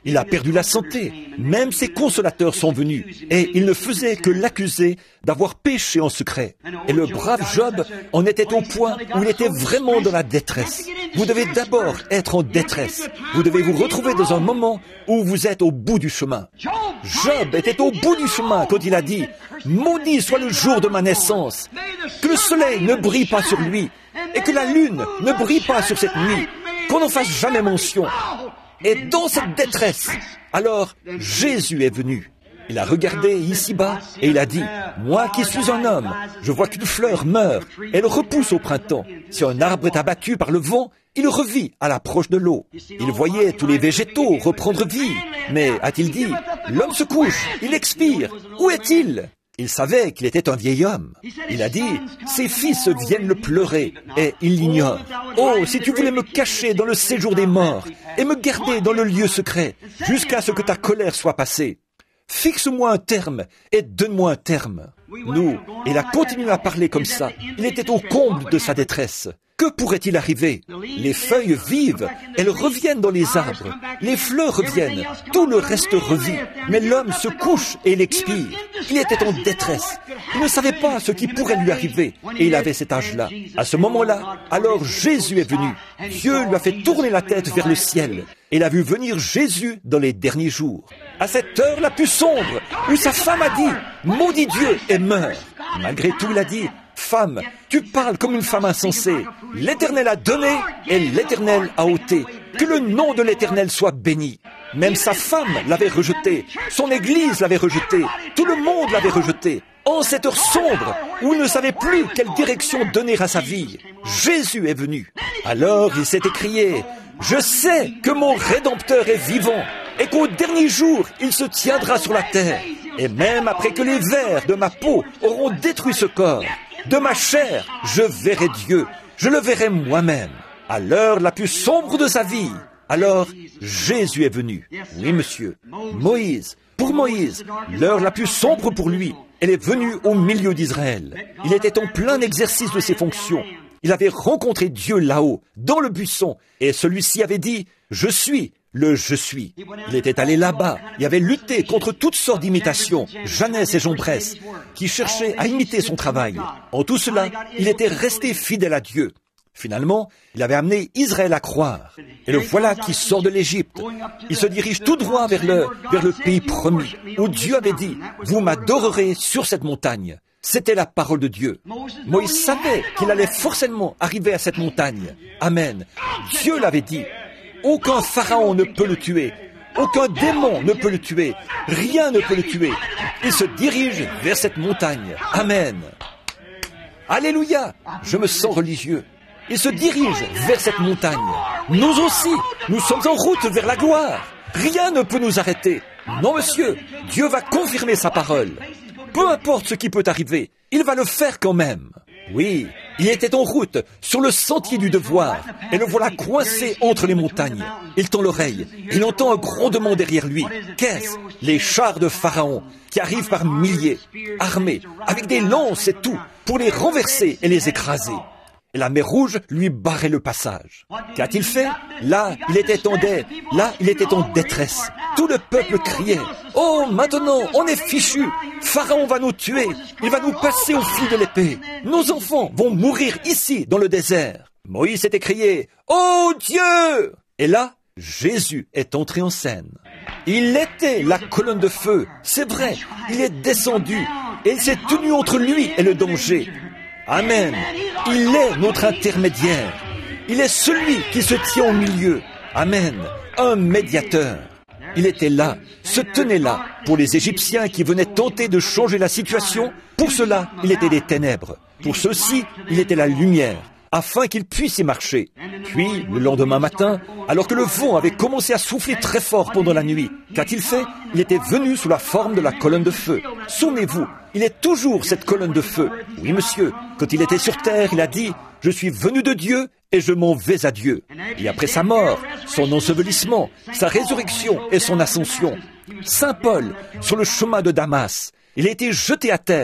Il a perdu la santé. Même ses consolateurs sont venus. Et ils ne faisaient que l'accuser d'avoir péché en secret. Et le brave Job en était au point où il était vraiment dans la détresse. Vous devez d'abord être en détresse. Vous devez vous retrouver dans un moment où vous êtes au bout du chemin. Job était au bout du chemin quand il a dit « Maudit soit le jour de ma naissance, que le soleil ne brille pas sur lui, et que la lune ne brille pas sur cette nuit, qu'on n'en fasse jamais mention. » Et dans cette détresse, alors Jésus est venu. Il a regardé ici-bas et il a dit, « Moi qui suis un homme, je vois qu'une fleur meurt, elle repousse au printemps. Si un arbre est abattu par le vent, il revit à l'approche de l'eau. » Il voyait tous les végétaux reprendre vie. Mais, a-t-il dit, « L'homme se couche, il expire. Où est-il » Il savait qu'il était un vieil homme. Il a dit, « Ses fils viennent le pleurer, et il l'ignore. Oh, si tu voulais me cacher dans le séjour des morts, et me garder dans le lieu secret, jusqu'à ce que ta colère soit passée. Fixe-moi un terme, et donne-moi un terme. » Nous, il a continué à parler comme ça. Il était au comble de sa détresse. Que pourrait-il arriver? Les feuilles vivent, elles reviennent dans les arbres. Les fleurs reviennent, tout le reste revit. Mais l'homme se couche et il expire. Il était en détresse. Il ne savait pas ce qui pourrait lui arriver. Et il avait cet âge-là. À ce moment-là, alors Jésus est venu. Dieu lui a fait tourner la tête vers le ciel. Et il a vu venir Jésus dans les derniers jours. À cette heure la plus sombre, où sa femme a dit « Maudit Dieu et meurt ». Malgré tout, il a dit « Femme, tu parles comme une femme insensée. L'Éternel a donné et l'Éternel a ôté. Que le nom de l'Éternel soit béni. » Même sa femme l'avait rejeté. Son Église l'avait rejeté. Tout le monde l'avait rejeté. En cette heure sombre, où il ne savait plus quelle direction donner à sa vie, Jésus est venu. Alors il s'est écrié « Je sais que mon Rédempteur est vivant et qu'au dernier jour, il se tiendra sur la terre. Et même après que les vers de ma peau auront détruit ce corps, de ma chair, je verrai Dieu, je le verrai moi-même. » À l'heure la plus sombre de sa vie, alors Jésus est venu. Oui, monsieur. Moïse, pour Moïse, l'heure la plus sombre pour lui, elle est venue au milieu d'Israël. Il était en plein exercice de ses fonctions. Il avait rencontré Dieu là-haut, dans le buisson, et celui-ci avait dit « Je suis le je suis ». Il était allé là-bas, il avait lutté contre toutes sortes d'imitations, Jeannès et Jombrès, qui cherchaient à imiter son travail. En tout cela, il était resté fidèle à Dieu. Finalement, il avait amené Israël à croire. Et le voilà qui sort de l'Égypte. Il se dirige tout droit vers le, vers le pays promis, où Dieu avait dit « Vous m'adorerez sur cette montagne ». C'était la parole de Dieu. Moïse savait qu'il allait forcément arriver à cette montagne. Amen. Dieu l'avait dit. Aucun pharaon ne peut le tuer. Aucun démon ne peut le tuer. Rien ne peut le tuer. Il se dirige vers cette montagne. Amen. Alléluia. Je me sens religieux. Il se dirige vers cette montagne. Nous aussi, nous sommes en route vers la gloire. Rien ne peut nous arrêter. Non, monsieur, Dieu va confirmer sa parole. Peu importe ce qui peut arriver, il va le faire quand même. Oui, il était en route, sur le sentier du devoir, et le voilà coincé entre les montagnes. Il tend l'oreille, il entend un grondement derrière lui. Qu'est-ce? Les chars de Pharaon, qui arrivent par milliers, armés, avec des lances et tout, pour les renverser et les écraser. Et la mer Rouge lui barrait le passage. Qu'a-t-il fait? Là, il était en dé... Là, il était en détresse. Tout le peuple criait. « Oh, maintenant, on est fichus. Pharaon va nous tuer. Il va nous passer au fil de l'épée. Nos enfants vont mourir ici, dans le désert. » Moïse s'est écrié. « Oh Dieu !» Et là, Jésus est entré en scène. Il était la colonne de feu. C'est vrai, il est descendu. Et il s'est tenu entre lui et le danger. Amen. Il est notre intermédiaire. Il est celui qui se tient au milieu. Amen. Un médiateur. Il était là, se tenait là, pour les Égyptiens qui venaient tenter de changer la situation. Pour cela, il était des ténèbres. Pour ceux-ci, il était la lumière, afin qu'ils puissent y marcher. Puis, le lendemain matin, alors que le vent avait commencé à souffler très fort pendant la nuit, qu'a-t-il fait? Il était venu sous la forme de la colonne de feu. Souvenez-vous, il est toujours cette colonne de feu. Oui, monsieur, quand il était sur terre, il a dit « Je suis venu de Dieu et je m'en vais à Dieu. » Et après sa mort, son ensevelissement, sa résurrection et son ascension, Saint Paul, sur le chemin de Damas, il a été jeté à terre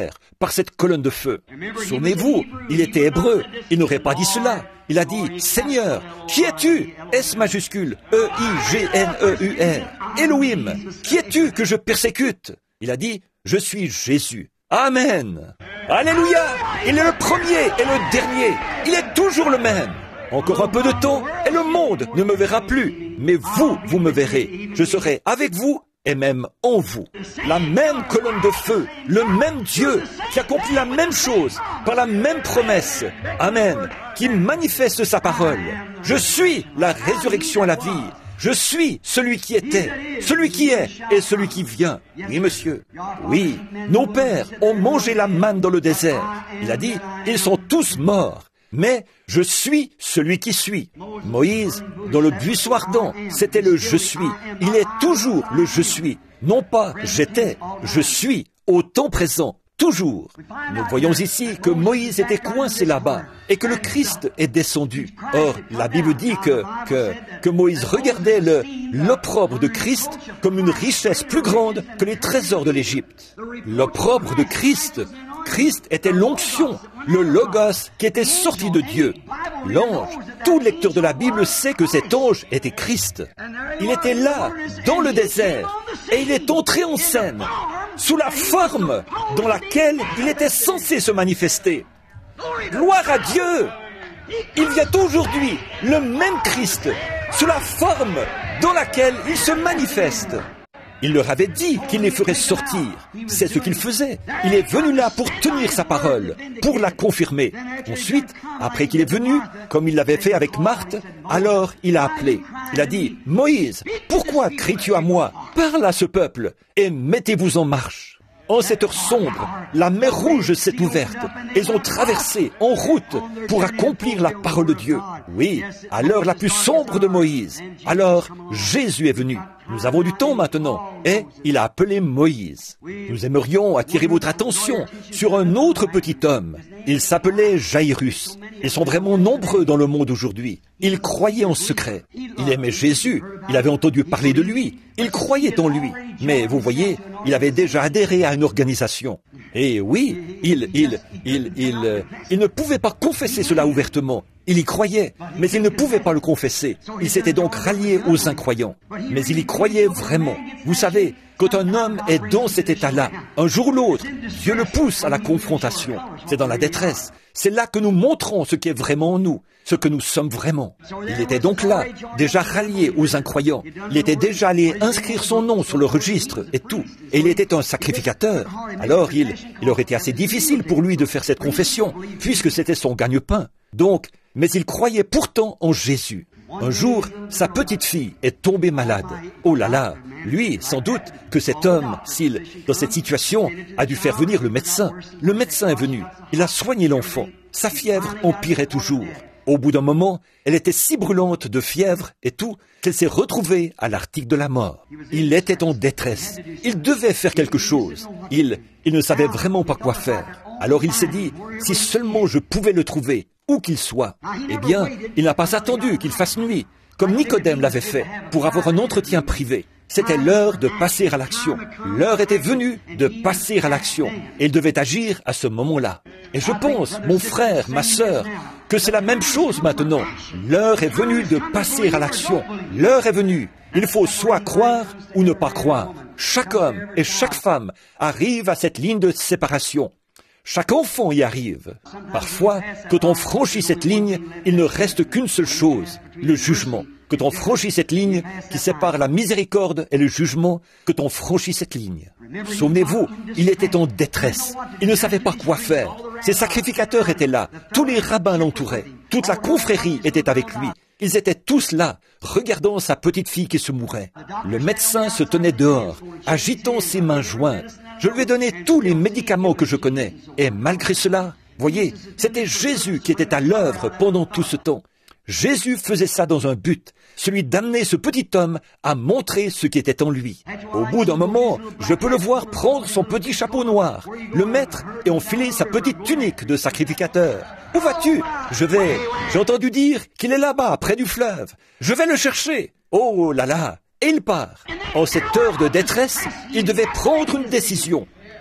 par cette colonne de feu. Souvenez-vous, il était hébreu, il n'aurait pas dit cela. Il a dit, Seigneur, qui es-tu? S majuscule, E I G N E U R. Elohim, qui es-tu que je persécute? Il a dit, je suis Jésus. Amen. Alléluia. Il est le premier et le dernier. Il est toujours le même. Encore un peu de temps et le monde ne me verra plus. Mais vous, vous me verrez. Je serai avec vous et même en vous. La même colonne de feu, le même Dieu qui accomplit la même chose par la même promesse. Amen. Qui manifeste sa parole. Je suis la résurrection et la vie. Je suis celui qui était, celui qui est et celui qui vient. Oui, monsieur. Oui, nos pères ont mangé la manne dans le désert. Il a dit, ils sont tous morts. Mais je suis celui qui suis. Moïse, dans le buisson ardent, c'était le je suis. Il est toujours le je suis. Non pas j'étais, je suis, au temps présent. Toujours. Nous voyons ici que Moïse était coincé là-bas et que le Christ est descendu. Or, la Bible dit que, que, que Moïse regardait le, l'opprobre de Christ comme une richesse plus grande que les trésors de l'Égypte. L'opprobre de Christ, Christ était l'onction, le logos qui était sorti de Dieu. L'ange, tout lecteur de la Bible sait que cet ange était Christ. Il était là, dans le désert, et il est entré en scène, sous la forme dans laquelle il était censé se manifester. Gloire à Dieu! Il y a aujourd'hui le même Christ, sous la forme dans laquelle il se manifeste. Il leur avait dit qu'il les ferait sortir. C'est ce qu'il faisait. Il est venu là pour tenir sa parole, pour la confirmer. Ensuite, après qu'il est venu, comme il l'avait fait avec Marthe, alors il a appelé. Il a dit, « Moïse, pourquoi cries-tu à moi? Parle à ce peuple et mettez-vous en marche. » En cette heure sombre, la mer Rouge s'est ouverte. Ils ont traversé en route pour accomplir la parole de Dieu. Oui, à l'heure la plus sombre de Moïse. Alors, Jésus est venu. Nous avons du temps maintenant. Et il a appelé Moïse. Nous aimerions attirer votre attention sur un autre petit homme. Il s'appelait Jairus. Ils sont vraiment nombreux dans le monde aujourd'hui. Il croyait en secret. Il aimait Jésus. Il avait entendu parler de lui. Il croyait en lui. Mais vous voyez, il avait déjà adhéré à une organisation. Et oui, il, il, il, il, il ne pouvait pas confesser cela ouvertement. Il y croyait, mais il ne pouvait pas le confesser. Il s'était donc rallié aux incroyants. Mais il y croyait vraiment. Vous savez, quand un homme est dans cet état-là, un jour ou l'autre, Dieu le pousse à la confrontation. C'est dans la détresse. C'est là que nous montrons ce qui est vraiment en nous, ce que nous sommes vraiment. Il était donc là, déjà rallié aux incroyants. Il était déjà allé inscrire son nom sur le registre et tout. Et il était un sacrificateur. Alors il, il aurait été assez difficile pour lui de faire cette confession, puisque c'était son gagne-pain. Donc, mais il croyait pourtant en Jésus. Un jour, sa petite fille est tombée malade. Oh là là, lui, sans doute que cet homme, s'il, dans cette situation, a dû faire venir le médecin. Le médecin est venu. Il a soigné l'enfant. Sa fièvre empirait toujours. Au bout d'un moment, elle était si brûlante de fièvre et tout, qu'elle s'est retrouvée à l'article de la mort. Il était en détresse. Il devait faire quelque chose. Il, il ne savait vraiment pas quoi faire. Alors il s'est dit, si seulement je pouvais le trouver, où qu'il soit, eh bien, il n'a pas attendu qu'il fasse nuit, comme Nicodème l'avait fait, pour avoir un entretien privé. C'était l'heure de passer à l'action. L'heure était venue de passer à l'action. Et il devait agir à ce moment-là. Et je pense, mon frère, ma sœur, que c'est la même chose maintenant. L'heure est venue de passer à l'action. L'heure est venue. Il faut soit croire ou ne pas croire. Chaque homme et chaque femme arrive à cette ligne de séparation. Chaque enfant y arrive. Parfois, quand on franchit cette ligne, il ne reste qu'une seule chose, le jugement. Quand on franchit cette ligne qui sépare la miséricorde et le jugement, quand on franchit cette ligne. Souvenez-vous, il était en détresse. Il ne savait pas quoi faire. Ses sacrificateurs étaient là. Tous les rabbins l'entouraient. Toute la confrérie était avec lui. Ils étaient tous là, regardant sa petite fille qui se mourait. Le médecin se tenait dehors, agitant ses mains jointes. Je lui ai donné tous les médicaments que je connais. Et malgré cela, voyez, c'était Jésus qui était à l'œuvre pendant tout ce temps. Jésus faisait ça dans un but, celui d'amener ce petit homme à montrer ce qui était en lui. Au bout d'un moment, je peux le voir prendre son petit chapeau noir, le mettre et enfiler sa petite tunique de sacrificateur. Où vas-tu? Je vais... J'ai entendu dire qu'il est là-bas, près du fleuve. Je vais le chercher. Oh là là! Et il part. En cette heure de détresse, il devait prendre une décision.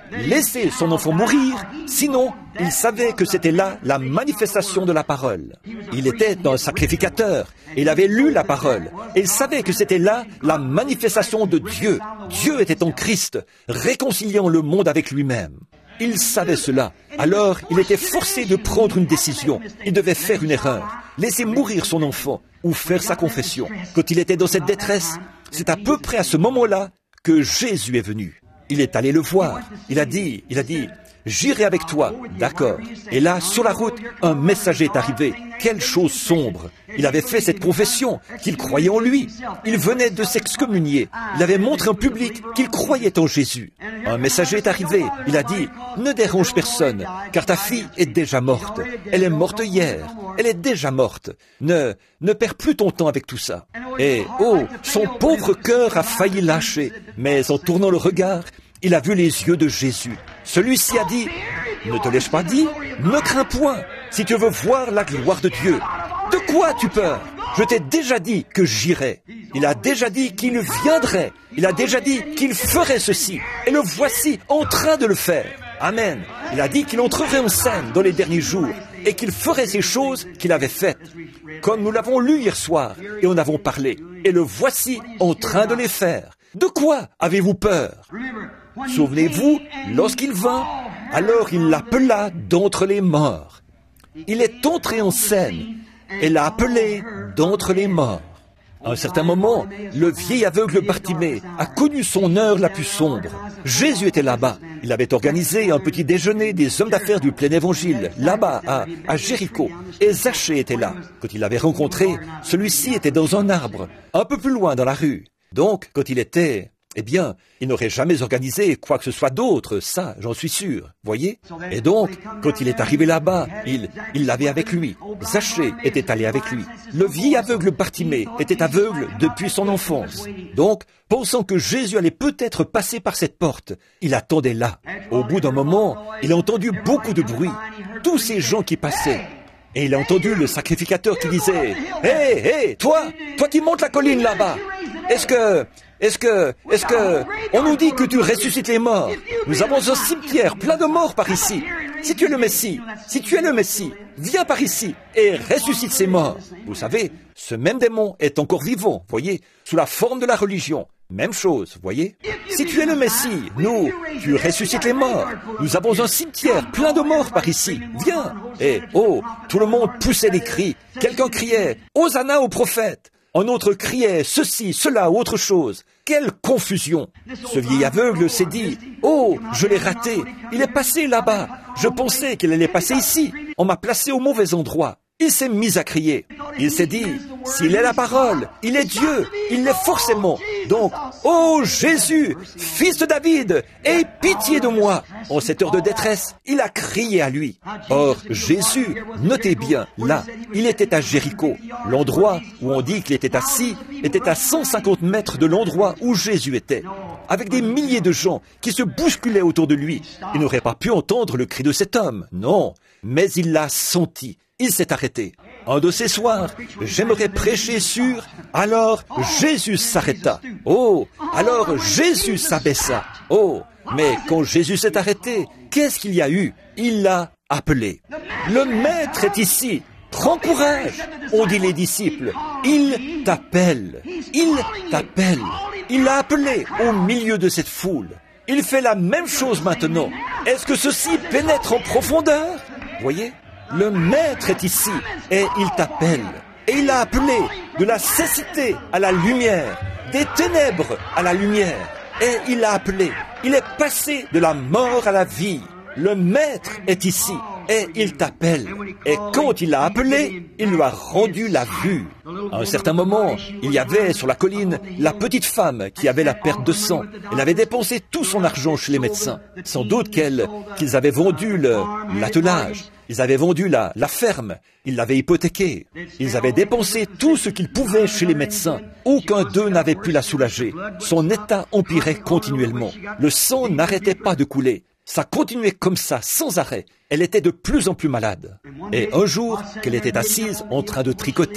laisser son enfant mourir, sinon il savait que c'était là la manifestation de la parole. Il était un sacrificateur, il avait lu la parole, et il savait que c'était là la manifestation de Dieu. Dieu était en Christ, réconciliant le monde avec lui-même. Il savait cela, alors il était forcé de prendre une décision. Il devait faire une erreur, laisser mourir son enfant ou faire sa confession. Quand il était dans cette détresse, c'est à peu près à ce moment-là que Jésus est venu. Il est allé le voir. Il a dit, il a dit, « J'irai avec toi. » D'accord. Et là, sur la route, un messager est arrivé. Quelle chose sombre. Il avait fait cette confession, qu'il croyait en lui. Il venait de s'excommunier. Il avait montré en public qu'il croyait en Jésus. Un messager est arrivé. Il a dit, « Ne dérange personne, car ta fille est déjà morte. Elle est morte hier. Elle est déjà morte. Ne, ne perds plus ton temps avec tout ça. » Et, oh, son pauvre cœur a failli lâcher. Mais en tournant le regard, il a vu les yeux de Jésus. Celui-ci a dit, « Ne te l'ai-je pas dit? Ne crains point, si tu veux voir la gloire de Dieu. De quoi as-tu peur? Je t'ai déjà dit que j'irais. » Il a déjà dit qu'il viendrait. Il a déjà dit qu'il ferait ceci. Et le voici en train de le faire. Amen. Il a dit qu'il entrerait en scène dans les derniers jours et qu'il ferait ces choses qu'il avait faites. Comme nous l'avons lu hier soir et en avons parlé. Et le voici en train de les faire. De quoi avez-vous peur? Souvenez-vous, lorsqu'il vint, alors il l'appela d'entre les morts. Il est entré en scène et l'a appelé d'entre les morts. À un certain moment, le vieil aveugle Bartimée a connu son heure la plus sombre. Jésus était là-bas. Il avait organisé un petit déjeuner des hommes d'affaires du plein évangile, là-bas, à, à Jéricho. Et Zachée était là. Quand il l'avait rencontré, celui-ci était dans un arbre, un peu plus loin dans la rue. Donc, quand il était... Eh bien, il n'aurait jamais organisé quoi que ce soit d'autre, ça, j'en suis sûr, voyez? Et donc, quand il est arrivé là-bas, il il l'avait avec lui. Zachée était allé avec lui. Le vieil aveugle Bartimée était aveugle depuis son enfance. Donc, pensant que Jésus allait peut-être passer par cette porte, il attendait là. Au bout d'un moment, il a entendu beaucoup de bruit, tous ces gens qui passaient. Et il a entendu le sacrificateur qui disait, « Hé, hey, hé, hey, toi, toi qui montes la colline là-bas, est-ce que... Est-ce que, est-ce que, on nous dit que tu ressuscites les morts. Nous avons un cimetière plein de morts par ici. Si tu es le Messie, si tu es le Messie, viens par ici et ressuscite ces morts. » Vous savez, ce même démon est encore vivant, voyez, sous la forme de la religion. Même chose, voyez. Si tu es le Messie, nous, tu ressuscites les morts. Nous avons un cimetière plein de morts par ici. Viens. Et, oh, tout le monde poussait des cris. Quelqu'un criait, « Hosanna au prophète !» Un autre criait ceci, cela, autre chose. Quelle confusion! Ce vieil aveugle s'est dit, « Oh, je l'ai raté, il est passé là-bas. Je pensais qu'il allait passer ici. On m'a placé au mauvais endroit. » Il s'est mis à crier. Il s'est dit, « S'il est la parole, il est Dieu, il l'est forcément. Donc, ô Jésus, fils de David, aie pitié de moi. » En cette heure de détresse, il a crié à lui. Or, Jésus, notez bien, là, il était à Jéricho. L'endroit où on dit qu'il était assis était à cent cinquante mètres de l'endroit où Jésus était, avec des milliers de gens qui se bousculaient autour de lui. Il n'aurait pas pu entendre le cri de cet homme, non, mais il l'a senti. Il s'est arrêté. Un de ces soirs, j'aimerais prêcher sur « Alors Jésus s'arrêta ». Oh, alors Jésus s'abaissa. Oh, mais quand Jésus s'est arrêté, qu'est-ce qu'il y a eu? Il l'a appelé. Le Maître est ici. Prends courage, ont dit les disciples. Il t'appelle. Il t'appelle. Il l'a appelé au milieu de cette foule. Il fait la même chose maintenant. Est-ce que ceci pénètre en profondeur? Voyez? Le Maître est ici et il t'appelle. Et il l'a appelé de la cécité à la lumière, des ténèbres à la lumière. Et il l'a appelé. Il est passé de la mort à la vie. Le Maître est ici et il t'appelle. Et quand il l'a appelé, il lui a rendu la vue. À un certain moment, il y avait sur la colline la petite femme qui avait la perte de sang. Elle avait dépensé tout son argent chez les médecins. Sans doute qu'elle, qu'ils avaient vendu le, l'attelage. Ils avaient vendu la, la ferme, ils l'avaient hypothéquée. Ils avaient dépensé tout ce qu'ils pouvaient chez les médecins. Aucun d'eux n'avait pu la soulager. Son état empirait continuellement. Le sang n'arrêtait pas de couler. Ça continuait comme ça, sans arrêt. Elle était de plus en plus malade. Et un jour, qu'elle était assise en train de tricoter,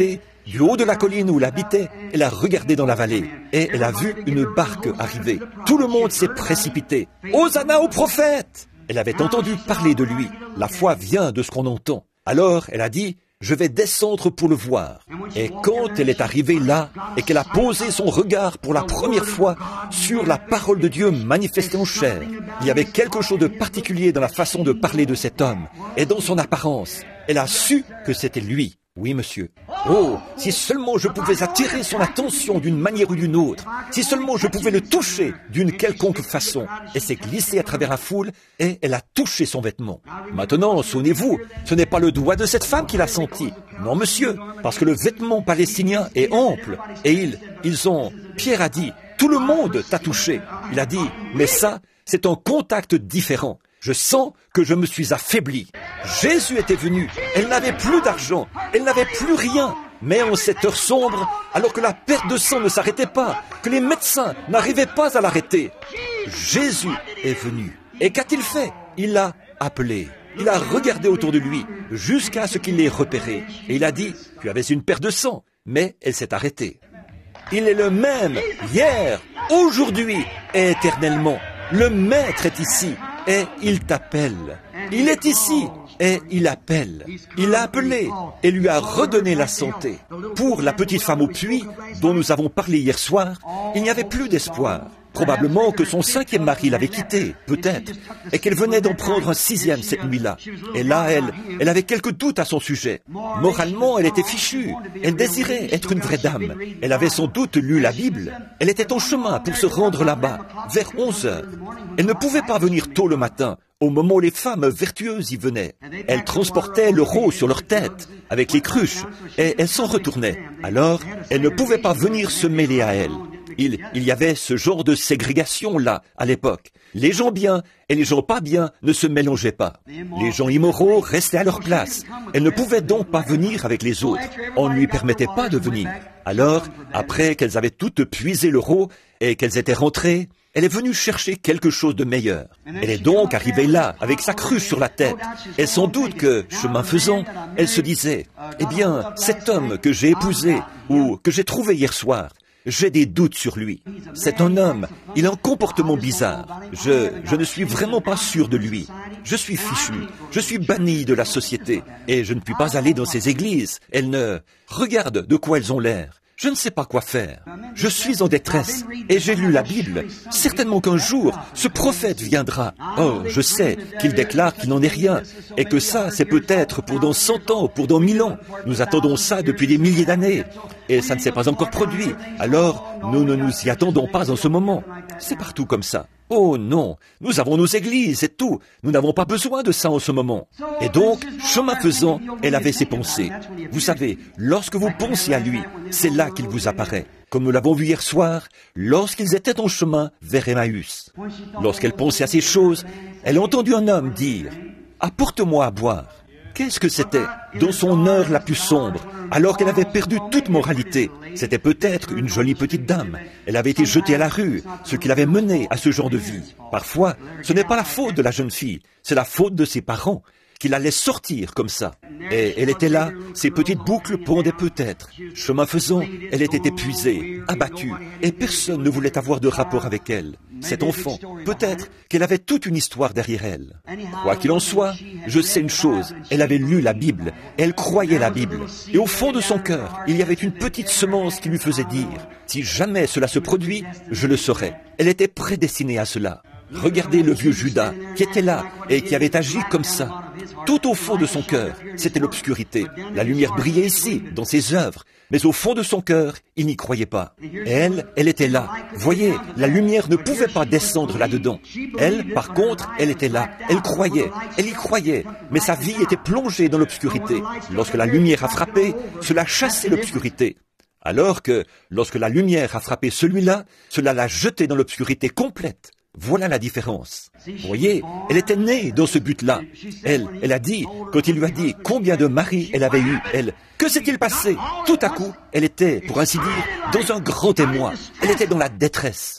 Du haut de la colline où elle habitait, elle a regardé dans la vallée et elle a vu une barque arriver. Tout le monde s'est précipité. « Hosanna au prophète !» Elle avait entendu parler de lui. La foi vient de ce qu'on entend. Alors elle a dit, « Je vais descendre pour le voir. » Et quand elle est arrivée là et qu'elle a posé son regard pour la première fois sur la parole de Dieu manifestée en chair, il y avait quelque chose de particulier dans la façon de parler de cet homme et dans son apparence. Elle a su que c'était lui. Oui, monsieur. Oh, si seulement je pouvais attirer son attention d'une manière ou d'une autre, si seulement je pouvais le toucher d'une quelconque façon. Elle s'est glissée à travers la foule et elle a touché son vêtement. Maintenant, souvenez-vous, ce n'est pas le doigt de cette femme qui l'a senti. Non, monsieur, parce que le vêtement palestinien est ample et ils, ils ont... Pierre a dit, tout le monde t'a touché. Il a dit, mais ça, c'est un contact différent. Je sens que je me suis affaibli. Jésus était venu. Elle n'avait plus d'argent. Elle n'avait plus rien. Mais en cette heure sombre, alors que la perte de sang ne s'arrêtait pas, que les médecins n'arrivaient pas à l'arrêter, Jésus est venu. Et qu'a-t-il fait? Il l'a appelé. Il a regardé autour de lui jusqu'à ce qu'il l'ait repéré. Et il a dit, tu avais une perte de sang. Mais elle s'est arrêtée. Il est le même hier, aujourd'hui et éternellement. Le Maître est ici. Et il t'appelle. Il est ici et il appelle. Il a appelé et lui a redonné la santé. Pour la petite femme au puits, dont nous avons parlé hier soir, il n'y avait plus d'espoir. Probablement que son cinquième mari l'avait quittée, peut-être, et qu'elle venait d'en prendre un sixième cette nuit-là. Et là, elle, elle avait quelques doutes à son sujet. Moralement, elle était fichue. Elle désirait être une vraie dame. Elle avait sans doute lu la Bible. Elle était en chemin pour se rendre là-bas, vers onze heures. Elle ne pouvait pas venir tôt le matin, au moment où les femmes vertueuses y venaient. Elles transportaient le rot sur leur tête, avec les cruches, et elles s'en retournaient. Alors, elle ne pouvait pas venir se mêler à elles. Il, il y avait ce genre de ségrégation-là, à l'époque. Les gens bien et les gens pas bien ne se mélangeaient pas. Les gens immoraux restaient à leur place. Elle ne pouvait donc pas venir avec les autres. On ne lui permettait pas de venir. Alors, après qu'elles avaient toutes puisé le rot et qu'elles étaient rentrées, elle est venue chercher quelque chose de meilleur. Elle est donc arrivée là, avec sa cruche sur la tête. Et sans doute que, chemin faisant, elle se disait, « Eh bien, cet homme que j'ai épousé ou que j'ai trouvé hier soir, j'ai des doutes sur lui. C'est un homme, il a un comportement bizarre. Je, je ne suis vraiment pas sûr de lui. Je suis fichu, je suis banni de la société et je ne puis pas aller dans ces églises. Elles ne... Regarde de quoi elles ont l'air. Je ne sais pas quoi faire. Je suis en détresse et j'ai lu la Bible. Certainement qu'un jour, ce prophète viendra. Oh, je sais qu'il déclare qu'il n'en est rien et que ça, c'est peut-être pour dans cent ans, pour dans mille ans. Nous attendons ça depuis des milliers d'années et ça ne s'est pas encore produit. Alors, nous ne nous y attendons pas en ce moment. C'est partout comme ça. Oh non, nous avons nos églises et tout. Nous n'avons pas besoin de ça en ce moment. Et donc, chemin faisant, elle avait ses pensées. Vous savez, lorsque vous pensez à lui, c'est là qu'il vous apparaît. Comme nous l'avons vu hier soir, lorsqu'ils étaient en chemin vers Emmaüs. Lorsqu'elle pensait à ces choses, elle a entendu un homme dire « Apporte-moi à boire ». Qu'est-ce que c'était dans son heure la plus sombre, alors qu'elle avait perdu toute moralité? C'était peut-être une jolie petite dame. Elle avait été jetée à la rue, ce qui l'avait menée à ce genre de vie. Parfois, ce n'est pas la faute de la jeune fille, c'est la faute de ses parents, qui la laissent sortir comme ça. Et elle était là, ses petites boucles pendaient peut-être. Chemin faisant, elle était épuisée, abattue, et personne ne voulait avoir de rapport avec elle. Cet enfant, peut-être qu'elle avait toute une histoire derrière elle. Quoi qu'il en soit, je sais une chose, elle avait lu la Bible, et elle croyait la Bible. Et au fond de son cœur, il y avait une petite semence qui lui faisait dire, si jamais cela se produit, je le saurai. Elle était prédestinée à cela. Regardez le vieux Judas qui était là et qui avait agi comme ça. Tout au fond de son cœur, c'était l'obscurité. La lumière brillait ici, dans ses œuvres, mais au fond de son cœur, il n'y croyait pas. Et elle, elle était là. Voyez, la lumière ne pouvait pas descendre là-dedans. Elle, par contre, elle était là. Elle croyait, elle y croyait, mais sa vie était plongée dans l'obscurité. Lorsque la lumière a frappé, cela chassait l'obscurité. Alors que, lorsque la lumière a frappé celui-là, cela l'a jeté dans l'obscurité complète. Voilà la différence. Vous voyez, elle était née dans ce but-là. Elle, elle a dit, quand il lui a dit combien de maris elle avait eu, elle, que s'est-il passé? Tout à coup, elle était, pour ainsi dire, dans un grand émoi. Elle était dans la détresse.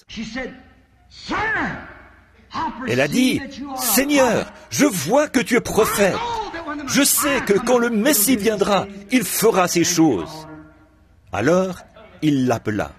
Elle a dit, Seigneur, je vois que tu es prophète. Je sais que quand le Messie viendra, il fera ces choses. Alors, il l'appela.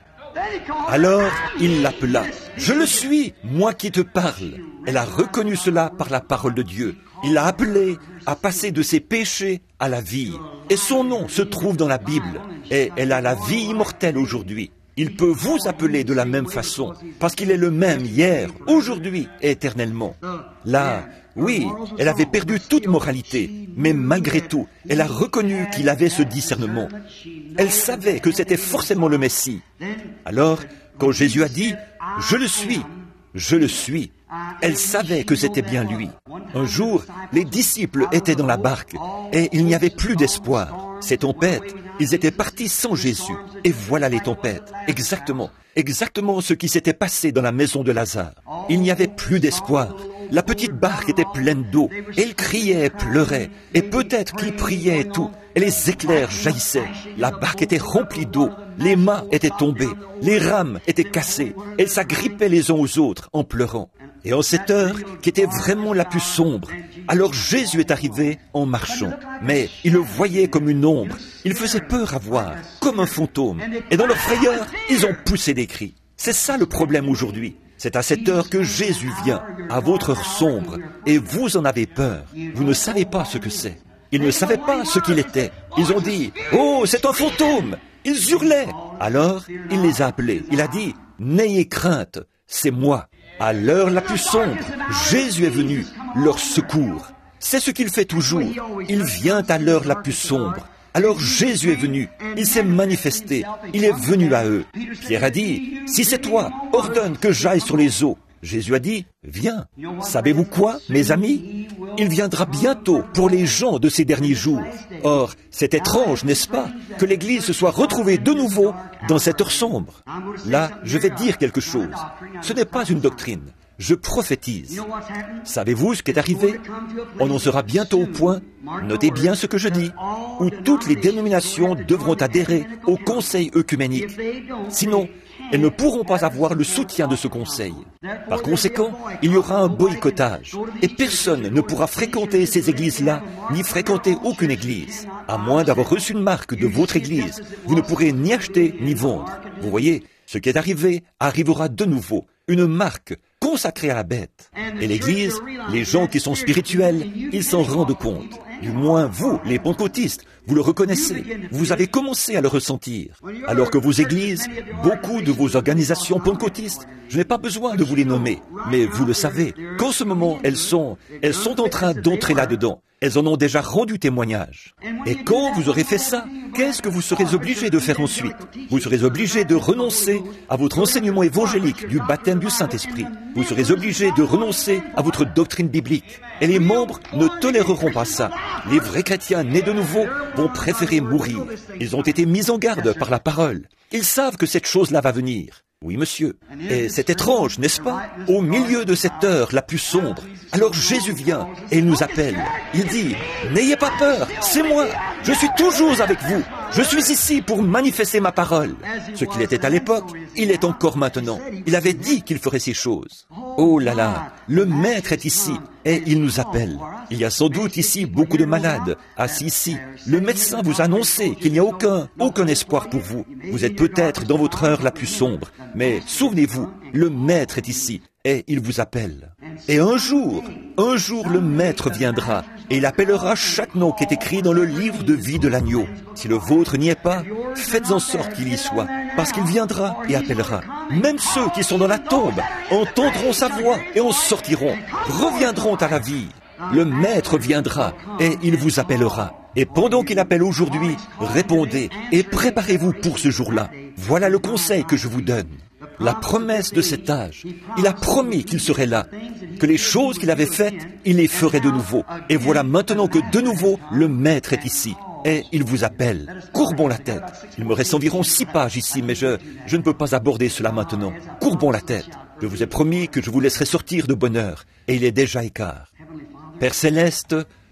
Alors, il l'appela. Je le suis, moi qui te parle. Elle a reconnu cela par la parole de Dieu. Il l'a appelé à passer de ses péchés à la vie. Et son nom se trouve dans la Bible. Et elle a la vie immortelle aujourd'hui. Il peut vous appeler de la même façon, parce qu'il est le même hier, aujourd'hui et éternellement. Là, oui, elle avait perdu toute moralité, mais malgré tout, elle a reconnu qu'il avait ce discernement. Elle savait que c'était forcément le Messie. Alors, quand Jésus a dit « Je le suis », je le suis, elle savait que c'était bien lui. Un jour, les disciples étaient dans la barque et il n'y avait plus d'espoir. Ces tempêtes, ils étaient partis sans Jésus. Et voilà les tempêtes. Exactement, exactement ce qui s'était passé dans la maison de Lazare. Il n'y avait plus d'espoir. La petite barque était pleine d'eau. Et ils criaient et pleuraient. Et peut-être qu'ils priaient et tout. Et les éclairs jaillissaient. La barque était remplie d'eau. Les mâts étaient tombés. Les rames étaient cassées. Elles s'agrippaient les uns aux autres en pleurant. Et en cette heure, qui était vraiment la plus sombre, alors Jésus est arrivé en marchant. Mais il le voyait comme une ombre. Il faisait peur à voir, comme un fantôme. Et dans leur frayeur, ils ont poussé des cris. C'est ça le problème aujourd'hui. C'est à cette heure que Jésus vient, à votre heure sombre, et vous en avez peur. Vous ne savez pas ce que c'est. Ils ne savaient pas ce qu'il était. Ils ont dit, « Oh, c'est un fantôme !» Ils hurlaient. Alors, il les a appelés. Il a dit, « N'ayez crainte, c'est moi. » À l'heure la plus sombre, Jésus est venu, leur secours. C'est ce qu'il fait toujours. Il vient à l'heure la plus sombre. Alors Jésus est venu, il s'est manifesté, il est venu à eux. Pierre a dit, « Si c'est toi, ordonne que j'aille sur les eaux. » Jésus a dit, « Viens. » Savez-vous quoi, mes amis? Il viendra bientôt pour les gens de ces derniers jours. Or, c'est étrange, n'est-ce pas, que l'Église se soit retrouvée de nouveau dans cette heure sombre. Là, je vais dire quelque chose. Ce n'est pas une doctrine. Je prophétise. Savez-vous ce qui est arrivé? On en sera bientôt au point, notez bien ce que je dis, où toutes les dénominations devront adhérer au conseil œcuménique. Sinon, elles ne pourront pas avoir le soutien de ce conseil. Par conséquent, il y aura un boycottage, et personne ne pourra fréquenter ces églises-là, ni fréquenter aucune église. À moins d'avoir reçu une marque de votre église, vous ne pourrez ni acheter ni vendre. Vous voyez, ce qui est arrivé arrivera de nouveau, une marque consacrée à la bête. Et l'Église, les gens qui sont spirituels, ils s'en rendent compte. Du moins, vous, les pentecôtistes, vous le reconnaissez. Vous avez commencé à le ressentir. Alors que vos églises, beaucoup de vos organisations pentecôtistes, je n'ai pas besoin de vous les nommer, mais vous le savez, qu'en ce moment, elles sont, elles sont en train d'entrer là-dedans. Elles en ont déjà rendu témoignage. Et quand vous aurez fait ça, qu'est-ce que vous serez obligé de faire ensuite? Vous serez obligé de renoncer à votre enseignement évangélique du baptême du Saint-Esprit. Vous serez obligé de renoncer à votre doctrine biblique. Et les membres ne toléreront pas ça. Les vrais chrétiens nés de nouveau vont préférer mourir. Ils ont été mis en garde par la parole. Ils savent que cette chose-là va venir. Oui, monsieur. Et c'est étrange, n'est-ce pas? Au milieu de cette heure la plus sombre, alors Jésus vient et il nous appelle. Il dit, « N'ayez pas peur, c'est moi. Je suis toujours avec vous. Je suis ici pour manifester ma parole. » Ce qu'il était à l'époque, il est encore maintenant. Il avait dit qu'il ferait ces choses. Oh là là, le Maître est ici et il nous appelle. Il y a sans doute ici beaucoup de malades, assis ici. Le médecin vous a annoncé qu'il n'y a aucun, aucun espoir pour vous. Vous êtes peut-être dans votre heure la plus sombre, mais souvenez-vous, le Maître est ici et il vous appelle. Et un jour, un jour le Maître viendra et il appellera chaque nom qui est écrit dans le livre de vie de l'agneau. Si le vôtre n'y est pas, faites en sorte qu'il y soit, parce qu'il viendra et appellera. Même ceux qui sont dans la tombe entendront sa voix et en sortiront, reviendront à la vie. Le Maître viendra et il vous appellera. Et pendant qu'il appelle aujourd'hui, répondez et préparez-vous pour ce jour-là. Voilà le conseil que je vous donne. La promesse de cet âge, il a promis qu'il serait là, que les choses qu'il avait faites, il les ferait de nouveau. Et voilà maintenant que de nouveau, le Maître est ici. Et il vous appelle. Courbons la tête. Il me reste environ six pages ici, mais je, je ne peux pas aborder cela maintenant. Courbons la tête. Je vous ai promis que je vous laisserai sortir de bonne heure, et il est déjà écart. Père Céleste,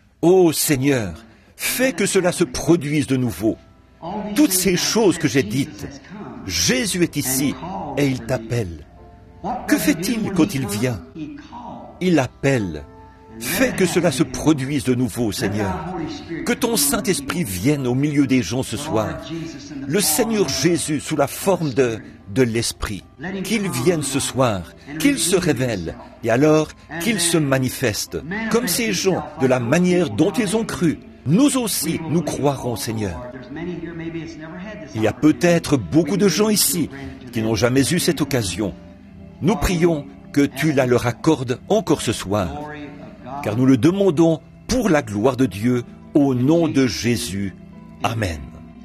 ô Seigneur, fais que cela se produise de nouveau. Toutes ces choses que j'ai dites, Jésus est ici et il t'appelle. Que fait-il quand il vient? Il appelle. Fais que cela se produise de nouveau, Seigneur. Que ton Saint-Esprit vienne au milieu des gens ce soir. Le Seigneur Jésus sous la forme de, de l'Esprit. Qu'il vienne ce soir, qu'il se révèle, et alors qu'il se manifeste, comme ces gens, de la manière dont ils ont cru. Nous aussi, nous croirons, Seigneur. Il y a peut-être beaucoup de gens ici qui n'ont jamais eu cette occasion. Nous prions que tu la leur accordes encore ce soir, car nous le demandons pour la gloire de Dieu, au nom de Jésus. Amen.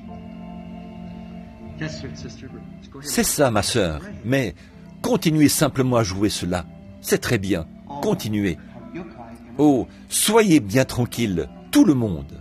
C'est ça, ma sœur, mais continuez simplement à jouer cela. C'est très bien. Continuez. Oh, soyez bien tranquille, tout le monde.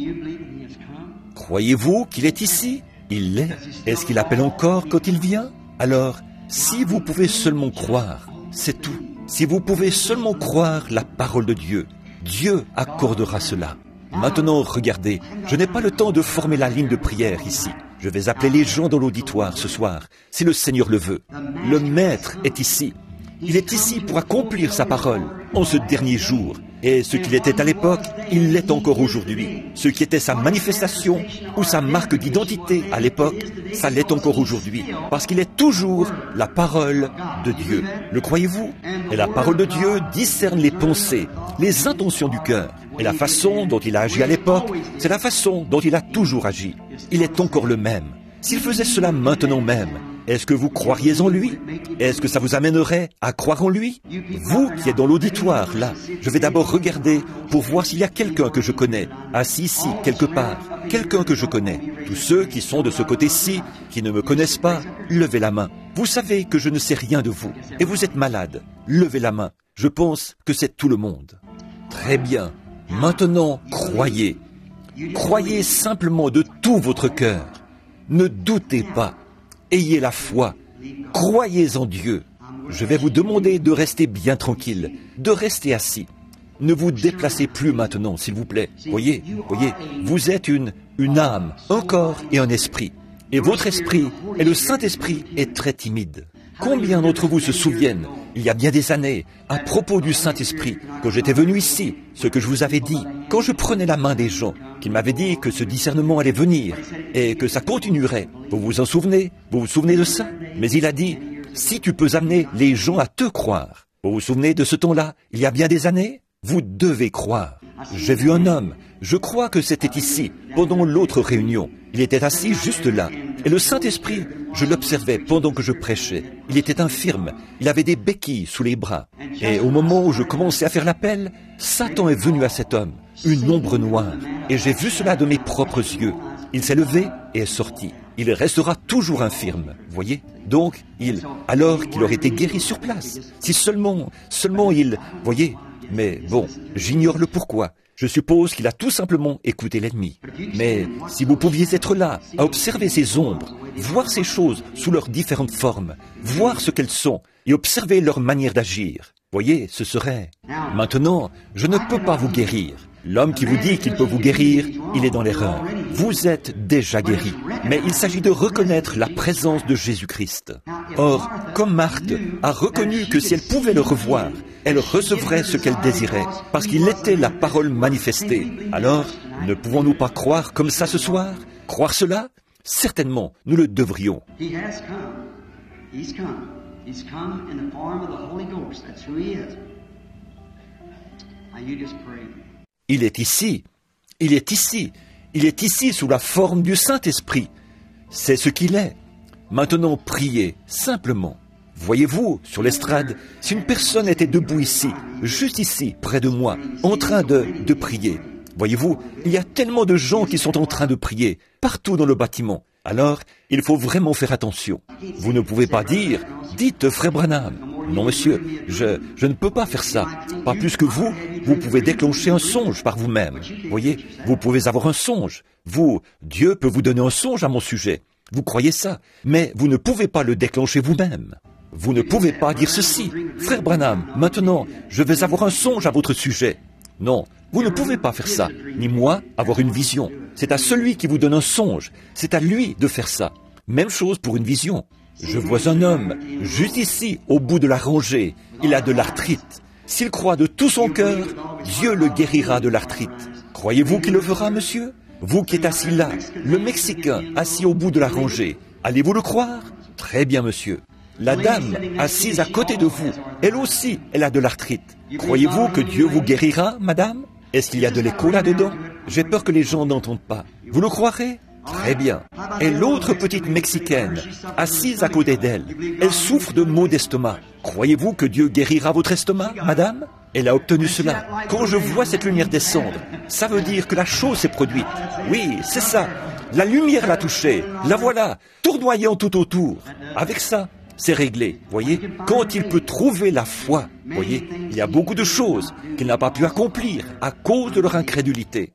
Croyez-vous qu'il est ici? Il l'est. Est-ce qu'il appelle encore quand il vient? Alors, si vous pouvez seulement croire, c'est tout. Si vous pouvez seulement croire la parole de Dieu, Dieu accordera cela. Maintenant, regardez, je n'ai pas le temps de former la ligne de prière ici. Je vais appeler les gens dans l'auditoire ce soir, si le Seigneur le veut. Le Maître est ici. Il est ici pour accomplir sa parole en ce dernier jour. Et ce qu'il était à l'époque, il l'est encore aujourd'hui. Ce qui était sa manifestation ou sa marque d'identité à l'époque, ça l'est encore aujourd'hui. Parce qu'il est toujours la parole de Dieu. Le croyez-vous? Et la parole de Dieu discerne les pensées, les intentions du cœur. Et la façon dont il a agi à l'époque, c'est la façon dont il a toujours agi. Il est encore le même. S'il faisait cela maintenant même, est-ce que vous croiriez en lui? Est-ce que ça vous amènerait à croire en lui? Vous qui êtes dans l'auditoire, là, je vais d'abord regarder pour voir s'il y a quelqu'un que je connais, assis ici, quelque part, quelqu'un que je connais. Tous ceux qui sont de ce côté-ci, qui ne me connaissent pas, levez la main. Vous savez que je ne sais rien de vous, et vous êtes malade. Levez la main. Je pense que c'est tout le monde. Très bien. Maintenant, croyez. Croyez simplement de tout votre cœur. Ne doutez pas. Ayez la foi, croyez en Dieu. Je vais vous demander de rester bien tranquille, de rester assis. Ne vous déplacez plus maintenant, s'il vous plaît. Voyez, voyez, vous êtes une, une âme, un corps et un esprit. Et votre esprit, et le Saint-Esprit, est très timide. Combien d'entre vous se souviennent, il y a bien des années, à propos du Saint-Esprit, quand j'étais venu ici, ce que je vous avais dit, quand je prenais la main des gens, qu'il m'avait dit que ce discernement allait venir, et que ça continuerait. Vous vous en souvenez? Vous vous souvenez de ça? Mais il a dit, si tu peux amener les gens à te croire. Vous vous souvenez de ce ton-là, il y a bien des années? Vous devez croire. J'ai vu un homme, je crois que c'était ici, pendant l'autre réunion. Il était assis juste là. Et le Saint-Esprit, je l'observais pendant que je prêchais. Il était infirme, il avait des béquilles sous les bras. Et au moment où je commençais à faire l'appel, Satan est venu à cet homme, une ombre noire. Et j'ai vu cela de mes propres yeux. Il s'est levé et est sorti. Il restera toujours infirme, voyez? Donc, il, alors qu'il aurait été guéri sur place, si seulement, seulement il, voyez? Mais bon, j'ignore le pourquoi. Je suppose qu'il a tout simplement écouté l'ennemi. Mais si vous pouviez être là, à observer ces ombres, voir ces choses sous leurs différentes formes, voir ce qu'elles sont et observer leur manière d'agir, voyez, ce serait... Maintenant, je ne peux pas vous guérir. L'homme qui vous dit qu'il peut vous guérir, il est dans l'erreur. Vous êtes déjà guéri. Mais il s'agit de reconnaître la présence de Jésus-Christ. Or, comme Marthe a reconnu que si elle pouvait le revoir, elle recevrait ce qu'elle désirait, parce qu'il était la parole manifestée. Alors, ne pouvons-nous pas croire comme ça ce soir? Croire cela? Certainement, nous le devrions. Il est ici, il est ici, il est ici sous la forme du Saint-Esprit. C'est ce qu'il est. Maintenant, priez, simplement. Voyez-vous, sur l'estrade, si une personne était debout ici, juste ici, près de moi, en train de, de prier, voyez-vous, il y a tellement de gens qui sont en train de prier, partout dans le bâtiment. Alors, il faut vraiment faire attention. Vous ne pouvez pas dire, dites frère Branham. Non, monsieur, je, je ne peux pas faire ça. Pas plus que vous, vous pouvez déclencher un songe par vous-même. Voyez, vous pouvez avoir un songe. Vous, Dieu peut vous donner un songe à mon sujet. Vous croyez ça, mais vous ne pouvez pas le déclencher vous-même. Vous ne pouvez pas dire ceci. Frère Branham, maintenant, je vais avoir un songe à votre sujet. Non, vous ne pouvez pas faire ça, ni moi avoir une vision. C'est à celui qui vous donne un songe, c'est à lui de faire ça. Même chose pour une vision. Je vois un homme, juste ici, au bout de la rangée. Il a de l'arthrite. S'il croit de tout son cœur, Dieu le guérira de l'arthrite. Croyez-vous qu'il le fera, monsieur? Vous qui êtes assis là, le Mexicain assis au bout de la rangée, allez-vous le croire? Très bien, monsieur. La dame assise à côté de vous, elle aussi, elle a de l'arthrite. Croyez-vous que Dieu vous guérira, madame? Est-ce qu'il y a de l'écho là-dedans? J'ai peur que les gens n'entendent pas. Vous le croirez? Très bien. Et l'autre petite Mexicaine, assise à côté d'elle, elle souffre de maux d'estomac. Croyez-vous que Dieu guérira votre estomac, madame? Elle a obtenu cela. Quand je vois cette lumière descendre, ça veut dire que la chose s'est produite. Oui, c'est ça. La lumière l'a touchée. La voilà, tournoyant tout autour. Avec ça, c'est réglé. Voyez, quand il peut trouver la foi, voyez, il y a beaucoup de choses qu'il n'a pas pu accomplir à cause de leur incrédulité.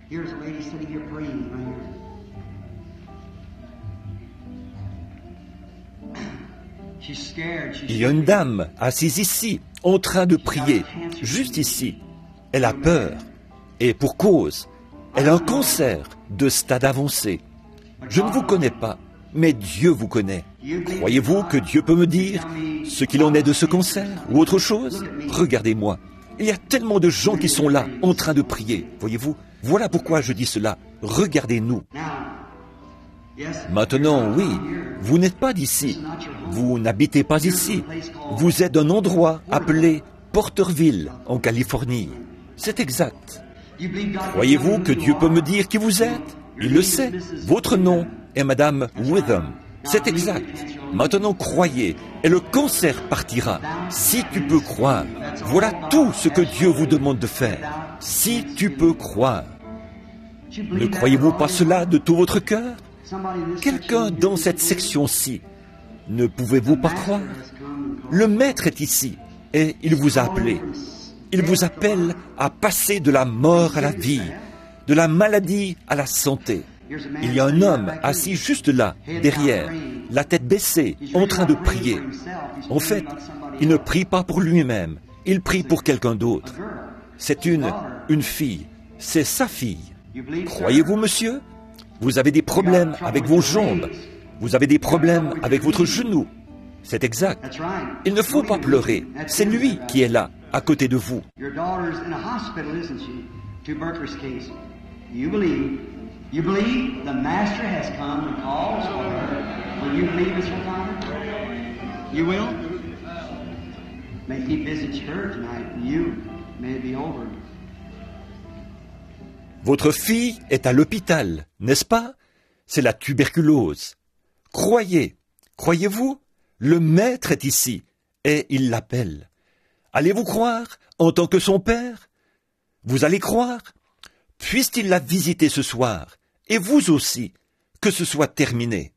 Il y a une dame assise ici, en train de prier, juste ici. Elle a peur, et pour cause, elle a un cancer de stade avancé. Je ne vous connais pas, mais Dieu vous connaît. Croyez-vous que Dieu peut me dire ce qu'il en est de ce cancer ou autre chose? Regardez-moi, il y a tellement de gens qui sont là, en train de prier, voyez-vous? Voilà pourquoi je dis cela. Regardez-nous. Maintenant, oui, vous n'êtes pas d'ici. Vous n'habitez pas ici. Vous êtes d'un endroit appelé Porterville, en Californie. C'est exact. Croyez-vous que Dieu peut me dire qui vous êtes? Il le sait. Votre nom est Madame Witham. C'est exact. Maintenant, croyez, et le cancer partira. Si tu peux croire, voilà tout ce que Dieu vous demande de faire. Si tu peux croire. Ne croyez-vous pas cela de tout votre cœur? Quelqu'un dans cette section-ci, ne pouvez-vous pas croire? Le Maître est ici, et il vous a appelé. Il vous appelle à passer de la mort à la vie, de la maladie à la santé. Il y a un homme assis juste là, derrière, la tête baissée, en train de prier. En fait, il ne prie pas pour lui-même, il prie pour quelqu'un d'autre. C'est une, une fille, c'est sa fille. Croyez-vous, monsieur? Vous avez des problèmes avec vos jambes, vous avez des problèmes avec votre genou. C'est exact. Il ne faut pas pleurer, c'est lui qui est là, à côté de vous. You believe the Master has come and calls for her. Will you believe, Mister Connor? You will? May he visit her tonight, and you may it be over. Votre fille est à l'hôpital, n'est-ce pas? C'est la tuberculose. Croyez, croyez-vous? Le Maître est ici, et il l'appelle. Allez-vous croire en tant que son Père? Vous allez croire? Puisse-t-il la visiter ce soir? Et vous aussi, que ce soit terminé.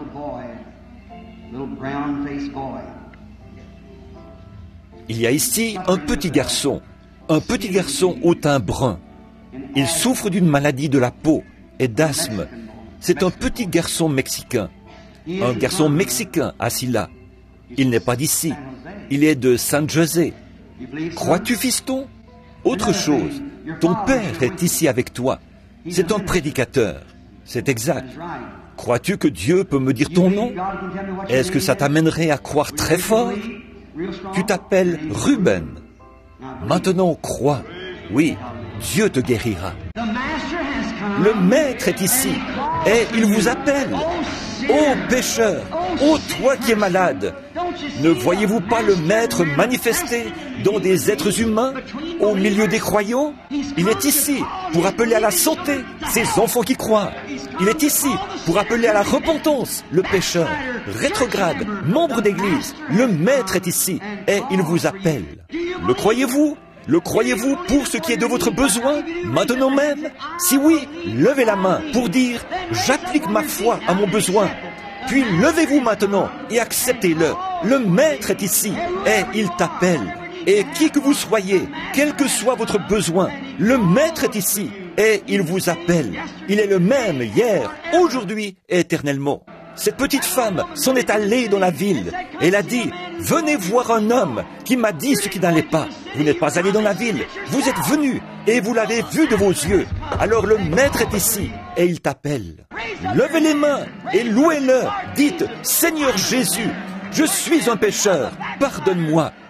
Il y a ici un petit garçon, un petit garçon au teint brun. Il souffre d'une maladie de la peau et d'asthme. C'est un petit garçon mexicain. Un garçon mexicain assis là. Il n'est pas d'ici. Il est de San José. Crois-tu, fiston? Autre chose, ton père est ici avec toi. C'est un prédicateur. C'est exact. Crois-tu que Dieu peut me dire ton nom? Est-ce que ça t'amènerait à croire très fort? Tu t'appelles Ruben. Maintenant, crois. Oui, Dieu te guérira. Le Maître est ici et il vous appelle. Ô pécheur, ô toi qui es malade, ne voyez-vous pas le Maître manifesté dans des êtres humains au milieu des croyants? Il est ici pour appeler à la santé ces enfants qui croient. Il est ici pour appeler à la repentance le pécheur, rétrograde, membre d'église. Le Maître est ici et il vous appelle. Le croyez-vous? Le croyez-vous pour ce qui est de votre besoin, maintenant même? Si oui, levez la main pour dire « J'applique ma foi à mon besoin ». Puis levez-vous maintenant et acceptez-le. Le Maître est ici et il t'appelle. Et qui que vous soyez, quel que soit votre besoin, le Maître est ici et il vous appelle. Il est le même hier, aujourd'hui et éternellement. Cette petite femme s'en est allée dans la ville. Elle a dit, venez voir un homme qui m'a dit ce qui n'allait pas. Vous n'êtes pas allé dans la ville, vous êtes venu et vous l'avez vu de vos yeux. Alors le Maître est ici et il t'appelle. Levez les mains et louez-le. Dites, Seigneur Jésus, je suis un pécheur, pardonne-moi.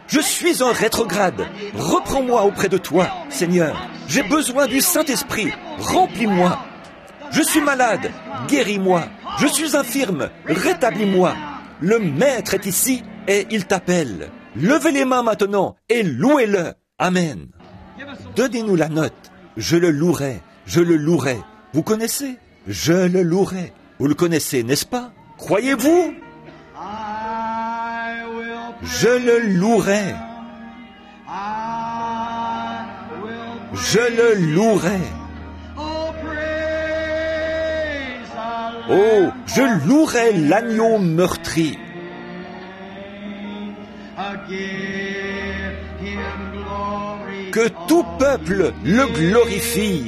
Je suis un rétrograde. Reprends-moi auprès de toi, Seigneur. J'ai besoin du Saint-Esprit. Remplis-moi. Je suis malade. Guéris-moi. Je suis infirme. Rétablis-moi. Le Maître est ici et il t'appelle. Levez les mains maintenant et louez-le. Amen. Donnez-nous la note. Je le louerai. Je le louerai. Vous connaissez? Je le louerai. Vous le connaissez, n'est-ce pas? Croyez-vous? Je le louerai. Je le louerai. Oh, je louerai l'agneau meurtri. Que tout peuple le glorifie.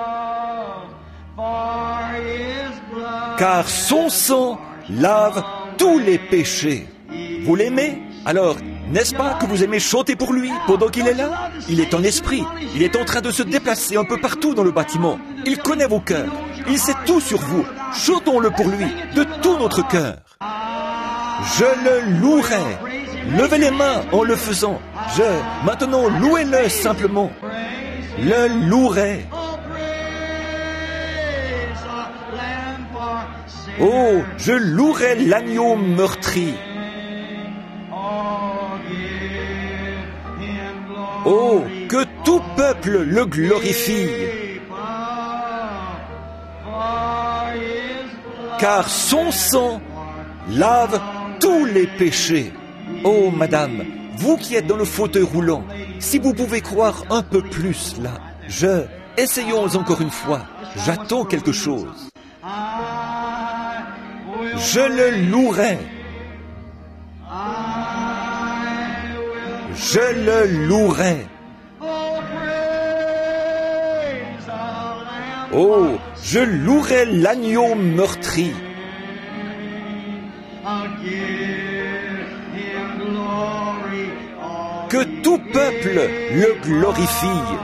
Car son sang lave tous les péchés. Vous l'aimez? Alors, n'est-ce pas que vous aimez chanter pour lui pendant qu'il est là? Il est en esprit. Il est en train de se déplacer un peu partout dans le bâtiment. Il connaît vos cœurs. Il sait tout sur vous. Chantons-le pour lui, de tout notre cœur. Je le louerai. Levez les mains en le faisant. Je, maintenant, louez-le simplement. Le louerai. Oh, je louerai l'agneau meurtri. Oh, que tout peuple le glorifie. Car son sang lave tous les péchés. Oh, madame, vous qui êtes dans le fauteuil roulant, si vous pouvez croire un peu plus là, je... Essayons encore une fois. J'attends quelque chose. Je le louerai. Je le louerai. Oh, je louerai l'agneau meurtri. Que tout peuple le glorifie.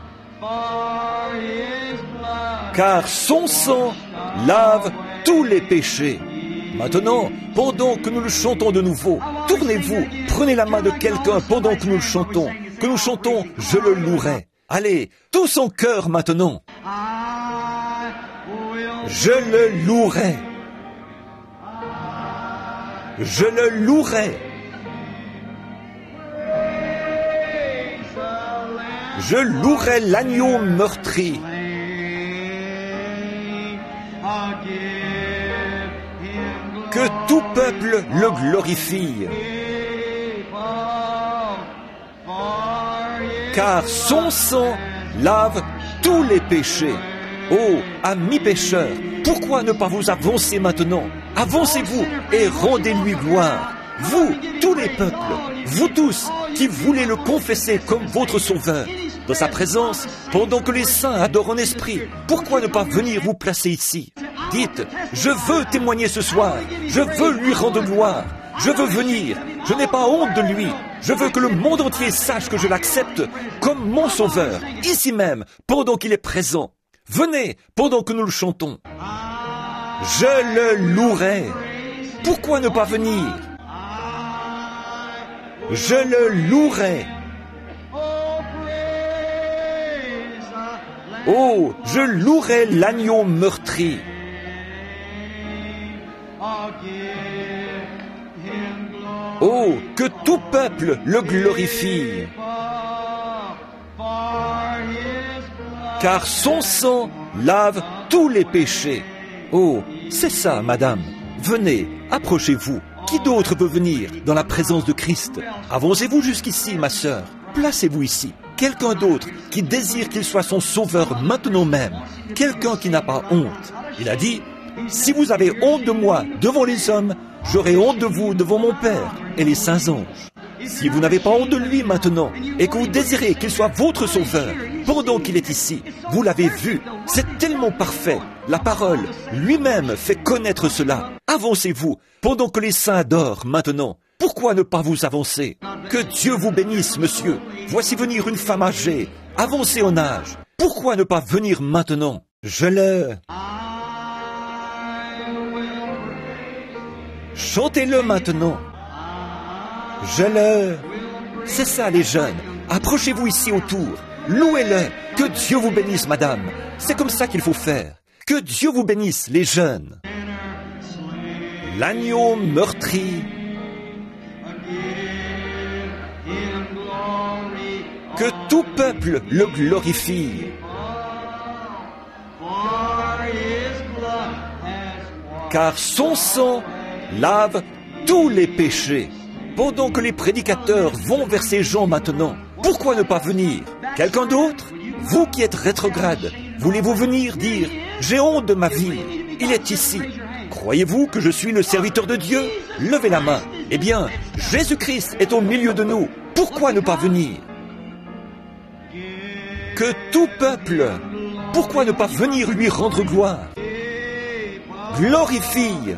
Car son sang lave tous les péchés. Maintenant, pendant que nous le chantons de nouveau, tournez-vous, prenez la main de quelqu'un pendant que nous le chantons, que nous chantons « Je le louerai ». Allez, tous en chœur maintenant. Je le louerai. Je le louerai. Je louerai l'agneau meurtri. Que tout peuple le glorifie. Car son sang lave tous les péchés. Oh, amis pécheurs, pourquoi ne pas vous avancer maintenant? Avancez-vous et rendez-lui gloire. Vous, tous les peuples, vous tous qui voulez le confesser comme votre sauveur, dans sa présence, pendant que les saints adorent en esprit, pourquoi ne pas venir vous placer ici? Dites, je veux témoigner ce soir, je veux lui rendre gloire, je veux venir, je n'ai pas honte de lui, je veux que le monde entier sache que je l'accepte comme mon sauveur, ici même, pendant qu'il est présent. Venez, pendant que nous le chantons. Je le louerai. Pourquoi ne pas venir? Je le louerai. Oh, je louerai l'agneau meurtri. Oh, que tout peuple le glorifie. Car son sang lave tous les péchés. Oh, c'est ça, madame. Venez, approchez-vous. Qui d'autre peut venir dans la présence de Christ? Avancez-vous jusqu'ici, ma sœur. Placez-vous ici. Quelqu'un d'autre qui désire qu'il soit son sauveur maintenant même. Quelqu'un qui n'a pas honte. Il a dit, si vous avez honte de moi devant les hommes, j'aurai honte de vous devant mon Père et les saints anges. Si vous n'avez pas honte de lui maintenant et que vous désirez qu'il soit votre sauveur, pendant qu'il est ici, vous l'avez vu, c'est tellement parfait. La parole lui-même fait connaître cela. Avancez-vous, pendant que les saints adorent maintenant. Pourquoi ne pas vous avancer? Que Dieu vous bénisse, monsieur. Voici venir une femme âgée, avancée en âge. Pourquoi ne pas venir maintenant? Je le... Chantez-le maintenant. Je le... C'est ça les jeunes. Approchez-vous ici autour. Louez-le. Que Dieu vous bénisse, madame. C'est comme ça qu'il faut faire. Que Dieu vous bénisse, les jeunes. L'agneau meurtri. Que tout peuple le glorifie. Car son sang lave tous les péchés. Pendant que les prédicateurs vont vers ces gens maintenant, pourquoi ne pas venir? Quelqu'un d'autre? Vous qui êtes rétrograde, voulez-vous venir dire « J'ai honte de ma vie, il est ici ». Croyez-vous que je suis le serviteur de Dieu? Levez la main. Eh bien, Jésus-Christ est au milieu de nous. Pourquoi ne pas venir? Que tout peuple, pourquoi ne pas venir lui rendre gloire? Glorifie,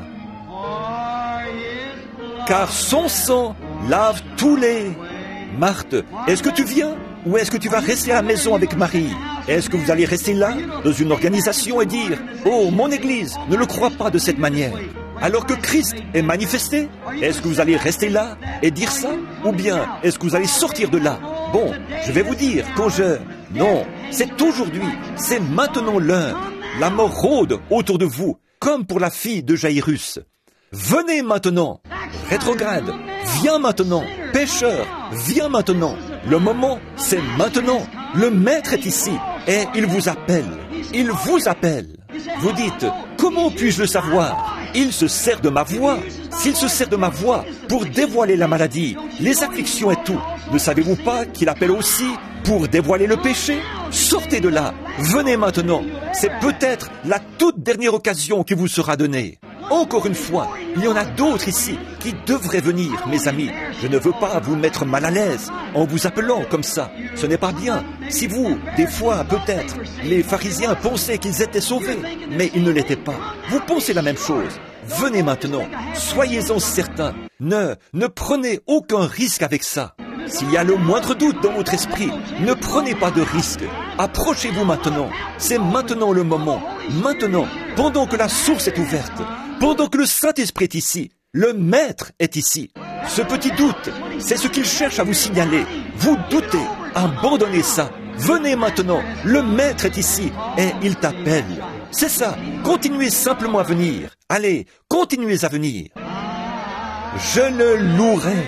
car son sang lave tous les... Marthe, est-ce que tu viens ou est-ce que tu vas rester à la maison avec Marie? Est-ce que vous allez rester là, dans une organisation et dire « Oh, mon Église ne le croit pas de cette manière » alors que Christ est manifesté? Est-ce que vous allez rester là et dire ça? Ou bien est-ce que vous allez sortir de là? Bon, je vais vous dire, quand je... Non, c'est aujourd'hui, c'est maintenant l'heure. La mort rôde autour de vous, comme pour la fille de Jairus. Venez maintenant, rétrograde, viens maintenant, pécheur, viens maintenant. Le moment, c'est maintenant. Le Maître est ici et il vous appelle. Il vous appelle. Vous dites, comment puis-je le savoir? Il se sert de ma voix. S'il se sert de ma voix pour dévoiler la maladie, les afflictions et tout, ne savez-vous pas qu'il appelle aussi pour dévoiler le péché? Sortez de là, venez maintenant. C'est peut-être la toute dernière occasion qui vous sera donnée. Encore une fois, il y en a d'autres ici qui devraient venir, mes amis. Je ne veux pas vous mettre mal à l'aise en vous appelant comme ça. Ce n'est pas bien. Si vous, des fois, peut-être, les pharisiens pensaient qu'ils étaient sauvés, mais ils ne l'étaient pas. Vous pensez la même chose. Venez maintenant. Soyez-en certains. Ne, ne prenez aucun risque avec ça. S'il y a le moindre doute dans votre esprit, ne prenez pas de risque. Approchez-vous maintenant. C'est maintenant le moment. Maintenant, pendant que la source est ouverte, pendant que le Saint-Esprit est ici, le Maître est ici. Ce petit doute, c'est ce qu'il cherche à vous signaler. Vous doutez, abandonnez ça. Venez maintenant, le Maître est ici et il t'appelle. C'est ça, continuez simplement à venir. Allez, continuez à venir. Je le louerai.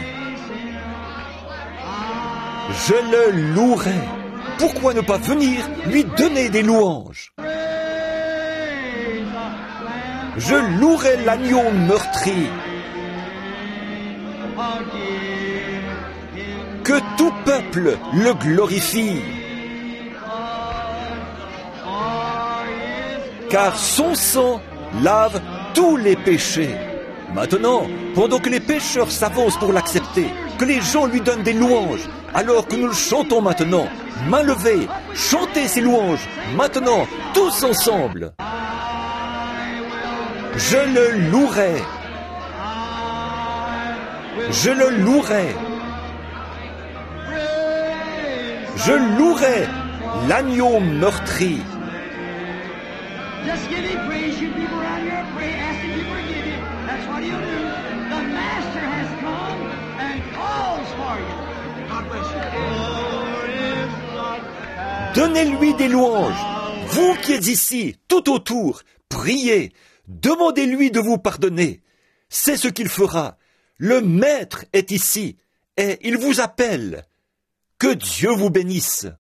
Je le louerai. Pourquoi ne pas venir lui donner des louanges? Je louerai l'agneau meurtri. Que tout peuple le glorifie. Car son sang lave tous les péchés. Maintenant, pendant que les pécheurs s'avancent pour l'accepter, que les gens lui donnent des louanges, alors que nous le chantons maintenant, main levée, chantez ces louanges, maintenant, tous ensemble. Je le louerai. Je le louerai. Je louerai l'agneau meurtri. Just give him praise. You people around here, pray, ask him to forgive you. That's what he'll do. The Master has come and calls for you. God bless you. Donnez-lui des louanges. Vous qui êtes ici, tout autour, priez. Demandez-lui de vous pardonner. C'est ce qu'il fera. Le Maître est ici et il vous appelle. Que Dieu vous bénisse.